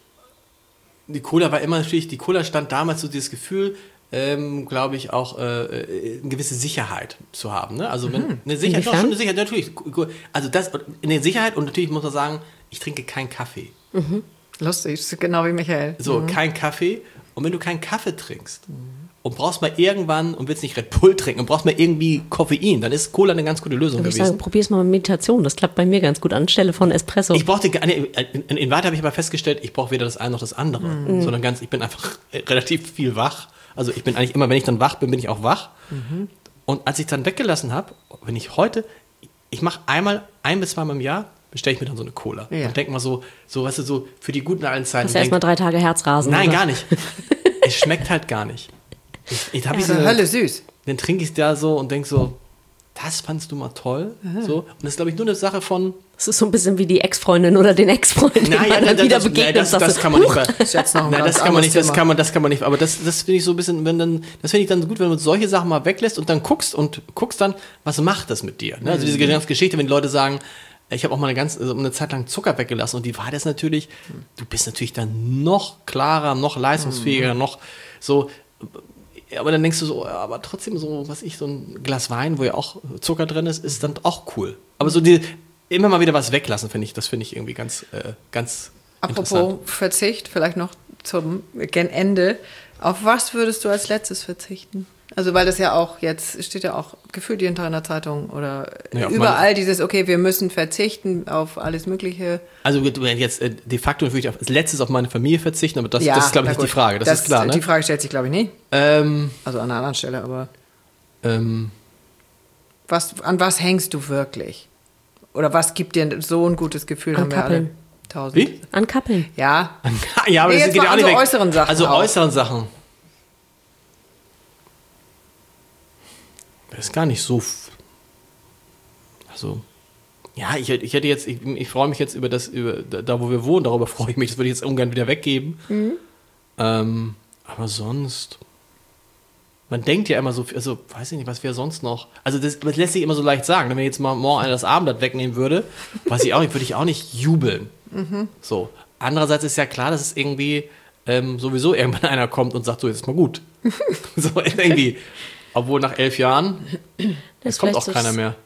Die Cola war immer natürlich, die Cola stand damals so dieses Gefühl, ähm, glaube ich, auch äh, eine gewisse Sicherheit zu haben. Ne? Also, wenn, mhm. eine Sicherheit, doch, schon eine Sicherheit, natürlich. Also, das, eine Sicherheit und natürlich muss man sagen, ich trinke keinen Kaffee. Mhm. Lustig, genau wie Michael. So, mhm. kein Kaffee. Und wenn du keinen Kaffee trinkst mhm. und brauchst mal irgendwann und willst nicht Red Bull trinken und brauchst mal irgendwie Koffein, dann ist Cola eine ganz gute Lösung gewesen. Ich sagen, probier's mal mit Meditation, das klappt bei mir ganz gut anstelle von Espresso. Ich brauchte gar nicht, in, in Wahrheit habe ich aber festgestellt, ich brauche weder das eine noch das andere, mhm. sondern ganz, ich bin einfach relativ viel wach. Also ich bin eigentlich immer, wenn ich dann wach bin, bin ich auch wach. Mhm. Und als ich dann weggelassen habe, wenn ich heute, ich mache einmal, ein bis zweimal im Jahr, bestelle ich mir dann so eine Cola. Ja. Und denke mal so, so, weißt du, so für die guten alten Zeiten. Hast du erstmal drei Tage Herzrasen? Nein, oder? gar nicht. Es schmeckt halt gar nicht. Ich, ich hab ja, ich so eine Hölle süß. Dann trinke ich es da so und denke so, das fandst du mal toll. So. Und das ist, glaube ich, nur eine Sache von... Das ist so ein bisschen wie die Ex-Freundin oder den Ex-Freund, den naja, man dann wieder das, begegnet. Das, das, das kann man nicht. Das, ist jetzt noch ein nein, das kann man nicht. Das kann man, das kann man nicht. Aber das, das finde ich so ein bisschen, wenn dann, das finde ich dann gut, wenn du solche Sachen mal weglässt und dann guckst und guckst dann, was macht das mit dir? Ne? Also diese ganze Geschichte, wenn die Leute sagen, ich habe auch mal eine ganz also eine Zeit lang Zucker weggelassen und die Wahrheit ist natürlich, du bist natürlich dann noch klarer, noch leistungsfähiger, mhm. noch so. Aber dann denkst du so, aber trotzdem so, was ich, so ein Glas Wein, wo ja auch Zucker drin ist, ist dann auch cool. Aber so die, immer mal wieder was weglassen, finde ich, das finde ich irgendwie ganz, äh, ganz Apropos interessant. Verzicht, vielleicht noch zum gen Ende. Auf was würdest du als letztes verzichten? Also weil das ja auch jetzt, steht ja auch gefühlt jeden Tag in der Zeitung oder Ja, überall dieses, okay, wir müssen verzichten auf alles Mögliche. Also jetzt äh, de facto würde ich als letztes auf meine Familie verzichten, aber das, Ja, das ist, glaube ich, na nicht die gut. Frage. Das, Das, ist klar, ne? Die Frage stellt sich, glaube ich, nicht. Ähm, Also an einer anderen Stelle, aber ähm, was, an was hängst du wirklich? Oder was gibt dir so ein gutes Gefühl? An Haben wir alle Kappeln. tausend. Wie? An Kappeln. Ja. ja, aber Nee, das jetzt geht mal ja auch an nicht so weg. äußeren Sachen Also auch. äußeren Sachen. Das ist gar nicht so. F- also, ja, ich, ich hätte jetzt, ich, ich freue mich jetzt über das, über da wo wir wohnen, darüber freue ich mich, das würde ich jetzt ungern wieder weggeben. Mhm. Ähm, aber sonst. Man denkt ja immer so, also weiß ich nicht, was wäre sonst noch. Also das, das lässt sich immer so leicht sagen. Wenn mir jetzt mal morgen einer das Abendblatt wegnehmen würde, weiß ich auch nicht, würde ich auch nicht jubeln. Mhm. So. Andererseits ist ja klar, dass es irgendwie ähm, sowieso irgendwann einer kommt und sagt, so, jetzt ist mal gut. So irgendwie. Obwohl nach elf Jahren, es kommt auch keiner mehr.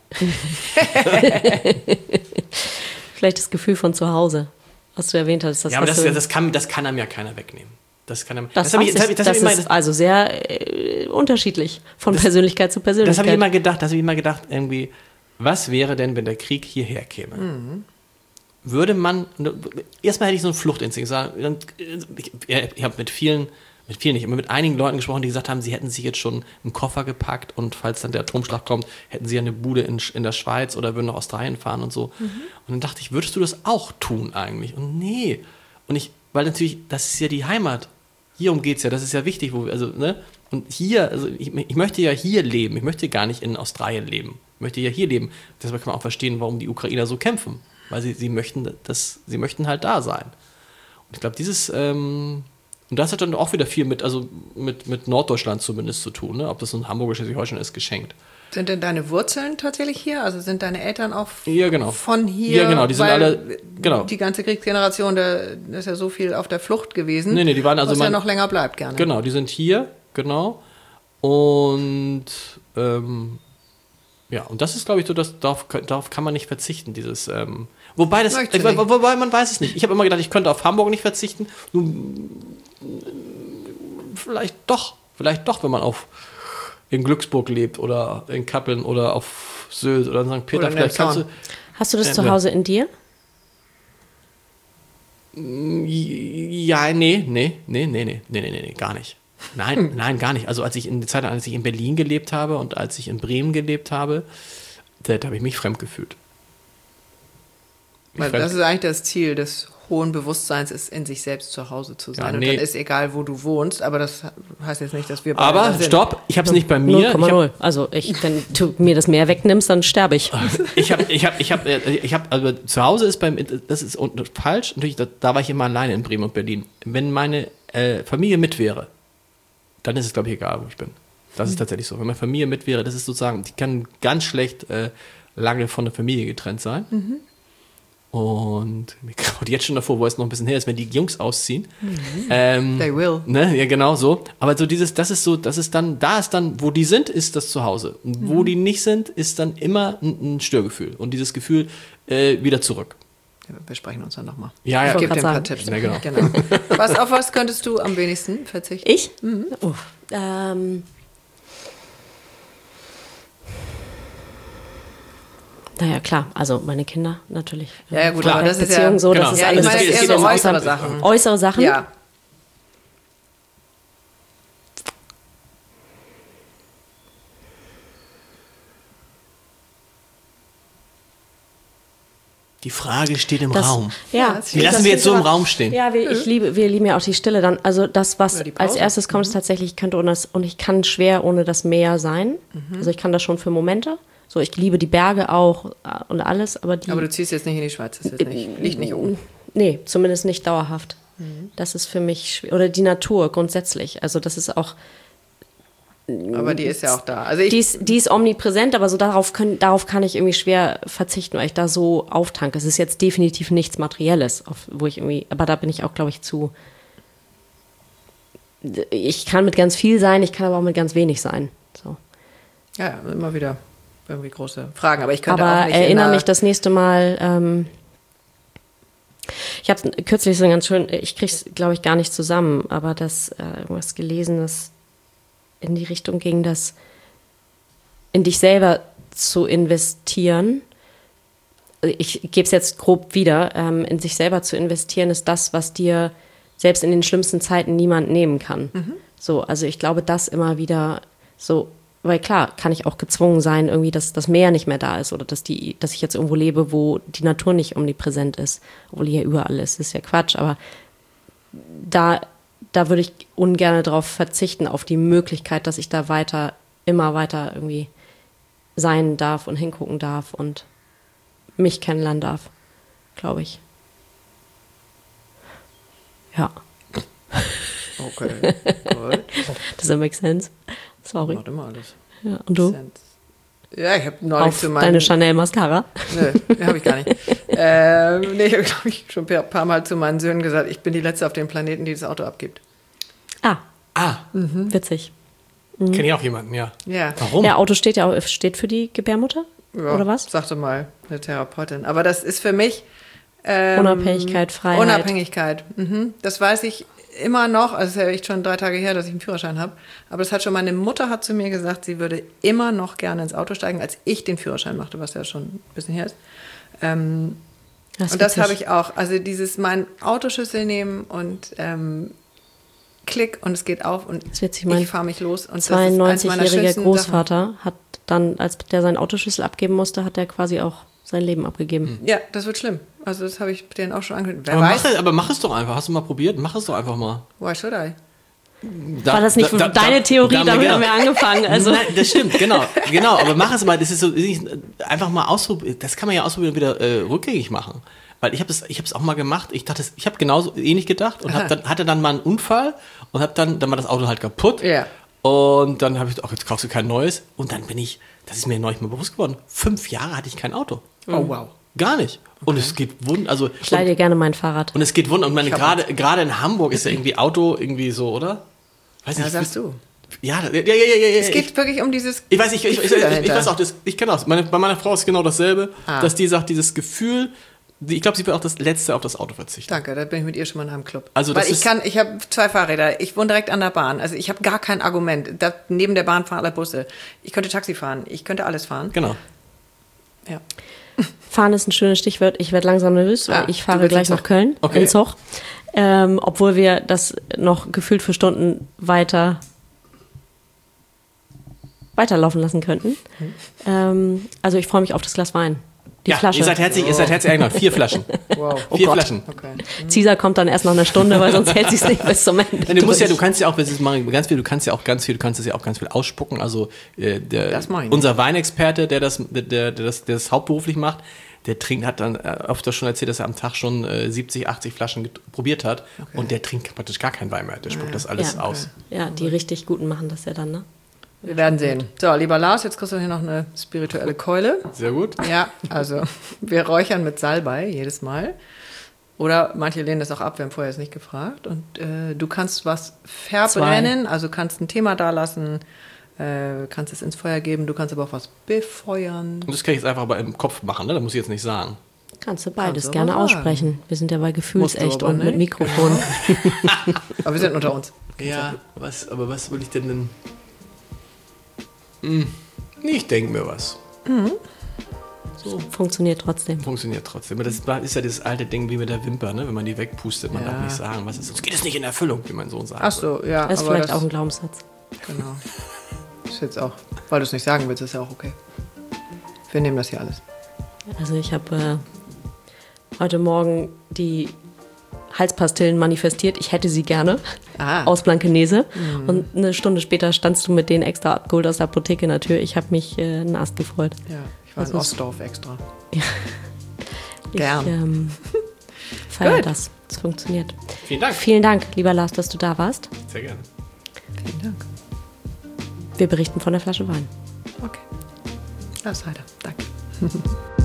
Vielleicht das Gefühl von zu Hause, was du erwähnt hast. Das Ja, aber das, du, das, kann, das kann einem ja keiner wegnehmen. Das kann einem, das, hab weiß ich- das, hab ich, ich- das, das hab ich immer- ist also sehr äh, unterschiedlich von Das- Persönlichkeit zu das Persönlichkeit. habe ich immer gedacht, das habe ich immer gedacht, irgendwie, was wäre denn, wenn der Krieg hierher käme? Mhm. Würde man, erstmal hätte ich so einen Fluchtinstinkt, sagen, dann- ich, ich habe mit vielen, mit vielen nicht, immer mit einigen Leuten gesprochen, die gesagt haben, sie hätten sich jetzt schon einen Koffer gepackt und falls dann der Atomschlag kommt, hätten sie eine Bude in, in der Schweiz oder würden nach Australien fahren und so. Und dann dachte ich, würdest du das auch tun eigentlich? Und nee. Und ich, weil natürlich, das ist ja die Heimat. Hierum geht es ja, das ist ja wichtig, wo wir, also, ne? Und hier, also ich, ich möchte ja hier leben, ich möchte gar nicht in Australien leben. Ich möchte ja hier leben. Deshalb kann man auch verstehen, warum die Ukrainer so kämpfen. Weil sie, sie möchten das, sie möchten halt da sein. Und ich glaube, dieses, ähm, und das hat dann auch wieder viel mit, also mit, mit Norddeutschland zumindest zu tun, ne? Ob das so ein Hamburg oder Schleswig-Holstein ist, geschenkt. Sind denn deine Wurzeln tatsächlich hier? Also sind deine Eltern auch f- Ja, genau. von hier? Ja, genau, die sind Weil alle- genau. Die ganze Kriegsgeneration, da ist ja so viel auf der Flucht gewesen. Nee, nee, die waren also was ja mein- noch länger bleibt gerne. Genau, die sind hier, genau. Und ähm, ja, und das ist, glaube ich, so, dass darauf, darauf kann man nicht verzichten, dieses, ähm, wobei das, Möchte äh, nicht. wo- wobei man weiß es nicht. Ich habe immer gedacht, ich könnte auf Hamburg nicht verzichten. Nun, vielleicht doch, vielleicht doch, wenn man auf in Glücksburg lebt oder in Kappeln oder auf Sylt oder in Sankt Peter. Oder in Vielleicht kannst du, Elbshorn. Hast du das Äh, zu Hause in dir? ja, nee, nee, nee, nee, nee, nee, nee, nee, nee, gar nicht. Nein, nein, gar nicht. Also als ich in der Zeit, als ich in Berlin gelebt habe und als ich in Bremen gelebt habe, da, da habe ich mich fremd gefühlt. Mich Weil fremd- das ist eigentlich das Ziel des hohen Bewusstseins, ist in sich selbst zu Hause zu sein. Ja, Und nee. dann ist egal, wo du wohnst, aber das heißt jetzt nicht, dass wir beide da Aber sind. stopp, ich habe es nicht bei mir. null Ich Komma hab- null. Also ich, wenn du mir das Meer wegnimmst, dann sterbe ich. Ich habe, ich habe, ich habe, ich habe, also zu Hause ist beim, das ist un- falsch. Natürlich, da, da war ich immer alleine in Bremen und Berlin. Wenn meine äh, Familie mit wäre, dann ist es, glaube ich, egal, wo ich bin. Das ist tatsächlich so. Wenn meine Familie mit wäre, das ist sozusagen, die kann ganz schlecht äh, lange von der Familie getrennt sein. Und mir graut jetzt schon davor, wo es noch ein bisschen her ist, wenn die Jungs ausziehen. Ähm, They will. Ne? Ja, genau so. Aber so dieses, das ist so, das ist dann, da ist dann, wo die sind, ist das Zuhause. Und wo die nicht sind, ist dann immer ein, ein Störgefühl. Und dieses Gefühl äh, wieder zurück. Ja, wir sprechen uns dann nochmal. Ja, ja. Ich gebe Ich dir ein wollte paar gerade Tipps. Ja, genau. Was, auf was könntest du am wenigsten verzichten? Ich? Oh, ähm, naja, klar, also meine Kinder natürlich. Ja, ja, gut, Klar. aber das ist Beziehung ja... so, Genau. das ist Ja, ich alles. meine es jetzt geht eher um so äußere- äußere Sachen. Äußere Sachen? Ja. Die Frage steht im Das- Raum. Ja, das Die lassen das wir jetzt so im aber- Raum stehen. Ja, wir, ich liebe, wir lieben ja auch die Stille dann. Also das, was Oder die als Pause. erstes kommt, ist tatsächlich, ich könnte ohne das, und ich kann schwer ohne das Meer sein. Also ich kann das schon für Momente. So, ich liebe die Berge auch äh, und alles, aber die. Aber du ziehst jetzt nicht in die Schweiz, das ist jetzt nicht, liegt nicht oben. Nee, zumindest nicht dauerhaft. Das ist für mich schwer. Oder die Natur grundsätzlich. Also das ist auch. Aber die ist ja auch da. Also ich, Die ist, die ist omnipräsent, aber so darauf, können, darauf kann ich irgendwie schwer verzichten, weil ich da so auftanke. Es ist jetzt definitiv nichts Materielles, auf, wo ich irgendwie, aber da bin ich auch, glaube ich, zu. Ich kann mit ganz viel sein, ich kann aber auch mit ganz wenig sein. So. ja, immer wieder irgendwie große Fragen. Aber ich könnte Aber auch nicht in erinnere einer- mich das nächste Mal. Ähm, ich habe kürzlich so ganz schön, ich kriege es, glaube ich, gar nicht zusammen, aber das äh, irgendwas gelesen, dass in die Richtung ging, dass in dich selber zu investieren, ich gebe es jetzt grob wieder, ähm, in sich selber zu investieren, ist das, was dir selbst in den schlimmsten Zeiten niemand nehmen kann. Mhm. So, also ich glaube, das immer wieder so, weil klar, kann ich auch gezwungen sein, irgendwie, dass das Meer nicht mehr da ist oder dass, die, dass ich jetzt irgendwo lebe, wo die Natur nicht omnipräsent ist, obwohl die ja überall ist, das ist ja Quatsch, aber da, da würde ich ungern darauf verzichten, auf die Möglichkeit, dass ich da weiter, immer weiter irgendwie sein darf und hingucken darf und mich kennenlernen darf, glaube ich. Ja. Okay, cool. Does that make sense? Sorry. Macht immer alles. Ja, und du? Sense. Ja, ich habe neulich Auf zu meinem... deine Chanel-Mascara? Nö, habe ich gar nicht. ähm, nee, ich habe, glaube ich, schon ein paar Mal zu meinen Söhnen gesagt, ich bin die Letzte auf dem Planeten, die das Auto abgibt. Ah, Ah, mhm. Witzig. Mhm. Kenne ich auch jemanden, ja. Ja. Warum? Ja, Auto steht ja auch, steht für die Gebärmutter, Ja, oder was? Sagte mal eine Therapeutin. Aber das ist für mich... Ähm, Unabhängigkeit, Freiheit. Unabhängigkeit, mhm. Das weiß ich immer noch, also es ist ja echt schon drei Tage her, dass ich einen Führerschein habe, aber das hat schon, meine Mutter hat zu mir gesagt, sie würde immer noch gerne ins Auto steigen, als ich den Führerschein machte, was ja schon ein bisschen her ist. Ähm, Das und das witzig. habe ich auch, also dieses mein Autoschlüssel nehmen und ähm, klick und es geht auf und Das ist witzig, mein ich fahre mich los. Und zweiundneunzigjähriger Großvater hat dann, als der seinen Autoschlüssel abgeben musste, hat er quasi auch sein Leben abgegeben. Ja, das wird schlimm. Also das habe ich denen auch schon angehört. Wer aber, weiß? mach es, aber mach es doch einfach. Hast du mal probiert? Mach es doch einfach mal. Why should I? Da, War das nicht da, da, deine da, Theorie? da, Damit genau. haben wir angefangen. Also. Nein, das stimmt, genau, genau. Aber mach es mal. Das ist so einfach mal ausprobieren. Das kann man ja ausprobieren und wieder äh, rückgängig machen. Weil ich habe es, ich habe es auch mal gemacht. Ich dachte, ich habe genauso ähnlich gedacht und hab dann, hatte dann mal einen Unfall und habe dann, dann war das Auto halt kaputt. Ja. Und dann habe ich, ach, jetzt kaufst du kein neues. Und dann bin ich, das ist mir neulich mal bewusst geworden. Fünf Jahre hatte ich kein Auto. Oh wow. Gar nicht. Und es geht wund, also Ich leihe dir gerne mein Fahrrad. und es geht wunder. Und meine gerade gerade in Hamburg ist ja irgendwie Auto irgendwie so, oder? Weiß Ja, nicht. sagst du. Ja, ja, ja, ja, ja, ja. Es geht wirklich um dieses Ich weiß, ich, ich, ich, ich, Gefühl ich, ich dahinter. weiß auch, das, ich kenne das. Meine, bei meiner Frau ist genau dasselbe, Ah. dass die sagt, dieses Gefühl, die, ich glaube, sie wird auch das Letzte auf das Auto verzichten. Danke, da bin ich mit ihr schon mal in einem Club. Also Weil das ich ist- kann, ich habe zwei Fahrräder, ich wohne direkt an der Bahn, also ich habe gar kein Argument. Da, neben der Bahn fahren alle Busse. Ich könnte Taxi fahren, ich könnte alles fahren. Genau. Ja. Fahren ist ein schönes Stichwort. Ich werde langsam nervös, weil Ah, ich du fahre willst gleich in nach Köln, Okay. in Zug. Ähm, obwohl wir das noch gefühlt für Stunden weiter weiterlaufen lassen könnten. Mhm. Ähm, also ich freue mich auf das Glas Wein. Die ja, Flasche. ihr seid herzlich, ihr seid herzlich eingeladen. Vier Flaschen. Wow. Vier Gott. Flaschen. Okay. Caesar kommt dann erst nach einer Stunde, weil sonst hält sich nicht bis zum Ende. Nein, du musst ja, du durch. kannst ja auch, das machen ganz viel, du kannst ja auch ganz viel, du kannst es ja auch ganz viel ausspucken. Also äh, der, Das mach ich nicht. unser Weinexperte, der das, der, der, der das, der das hauptberuflich macht, der trinkt, hat dann äh, öfter schon erzählt, dass er am Tag schon äh, siebzig, achtzig Flaschen get- probiert hat und der trinkt praktisch gar keinen Wein mehr. Der spuckt das alles Ja. aus. Ja, die richtig Guten machen das ja dann, ne? Wir werden sehen. So, lieber Lars, jetzt kriegst du hier noch eine spirituelle Keule. Sehr gut. Ja, also wir räuchern mit Salbei jedes Mal. Oder manche lehnen das auch ab, wir haben vorher jetzt nicht gefragt. Und äh, du kannst was verbrennen, also kannst ein Thema da lassen, äh, kannst es ins Feuer geben, du kannst aber auch was befeuern. Und das kann ich jetzt einfach aber im Kopf machen, ne? Da muss ich jetzt nicht sagen. Kannst du beides Kannst du gerne aber sagen. aussprechen. Wir sind ja bei Musst Gefühlsecht du aber und mit nicht. Mikrofon. Aber wir sind unter uns. Ja, was, aber was will ich denn denn? Hm, ich denke mir was. So. Funktioniert trotzdem. Funktioniert trotzdem. Aber das ist ja das alte Ding wie mit der Wimper, ne? Wenn man die wegpustet, man Ja. darf nicht sagen, was ist. Sonst geht es nicht in Erfüllung, wie mein Sohn sagt. Ach so, ja. Das ist aber vielleicht das, auch ein Glaubenssatz. Genau. Ist jetzt auch, weil du es nicht sagen willst, ist ja auch okay. Wir nehmen das hier alles. Also ich habe äh, heute Morgen die Halspastillen manifestiert. Ich hätte sie gerne Ah. aus Blankenese. Und eine Stunde später standst du mit denen extra abgeholt aus der Apotheke in der Tür. Ich habe mich äh, einen Ast gefreut. Ja, ich war in Das ist- Ostdorf extra. Ich Gern. ähm, feiere Gut. das. Es funktioniert. Vielen Dank. Vielen Dank, lieber Lars, dass du da warst. Sehr gerne. Vielen Dank. Wir berichten von der Flasche Wein. Okay. Alles weiter. Danke.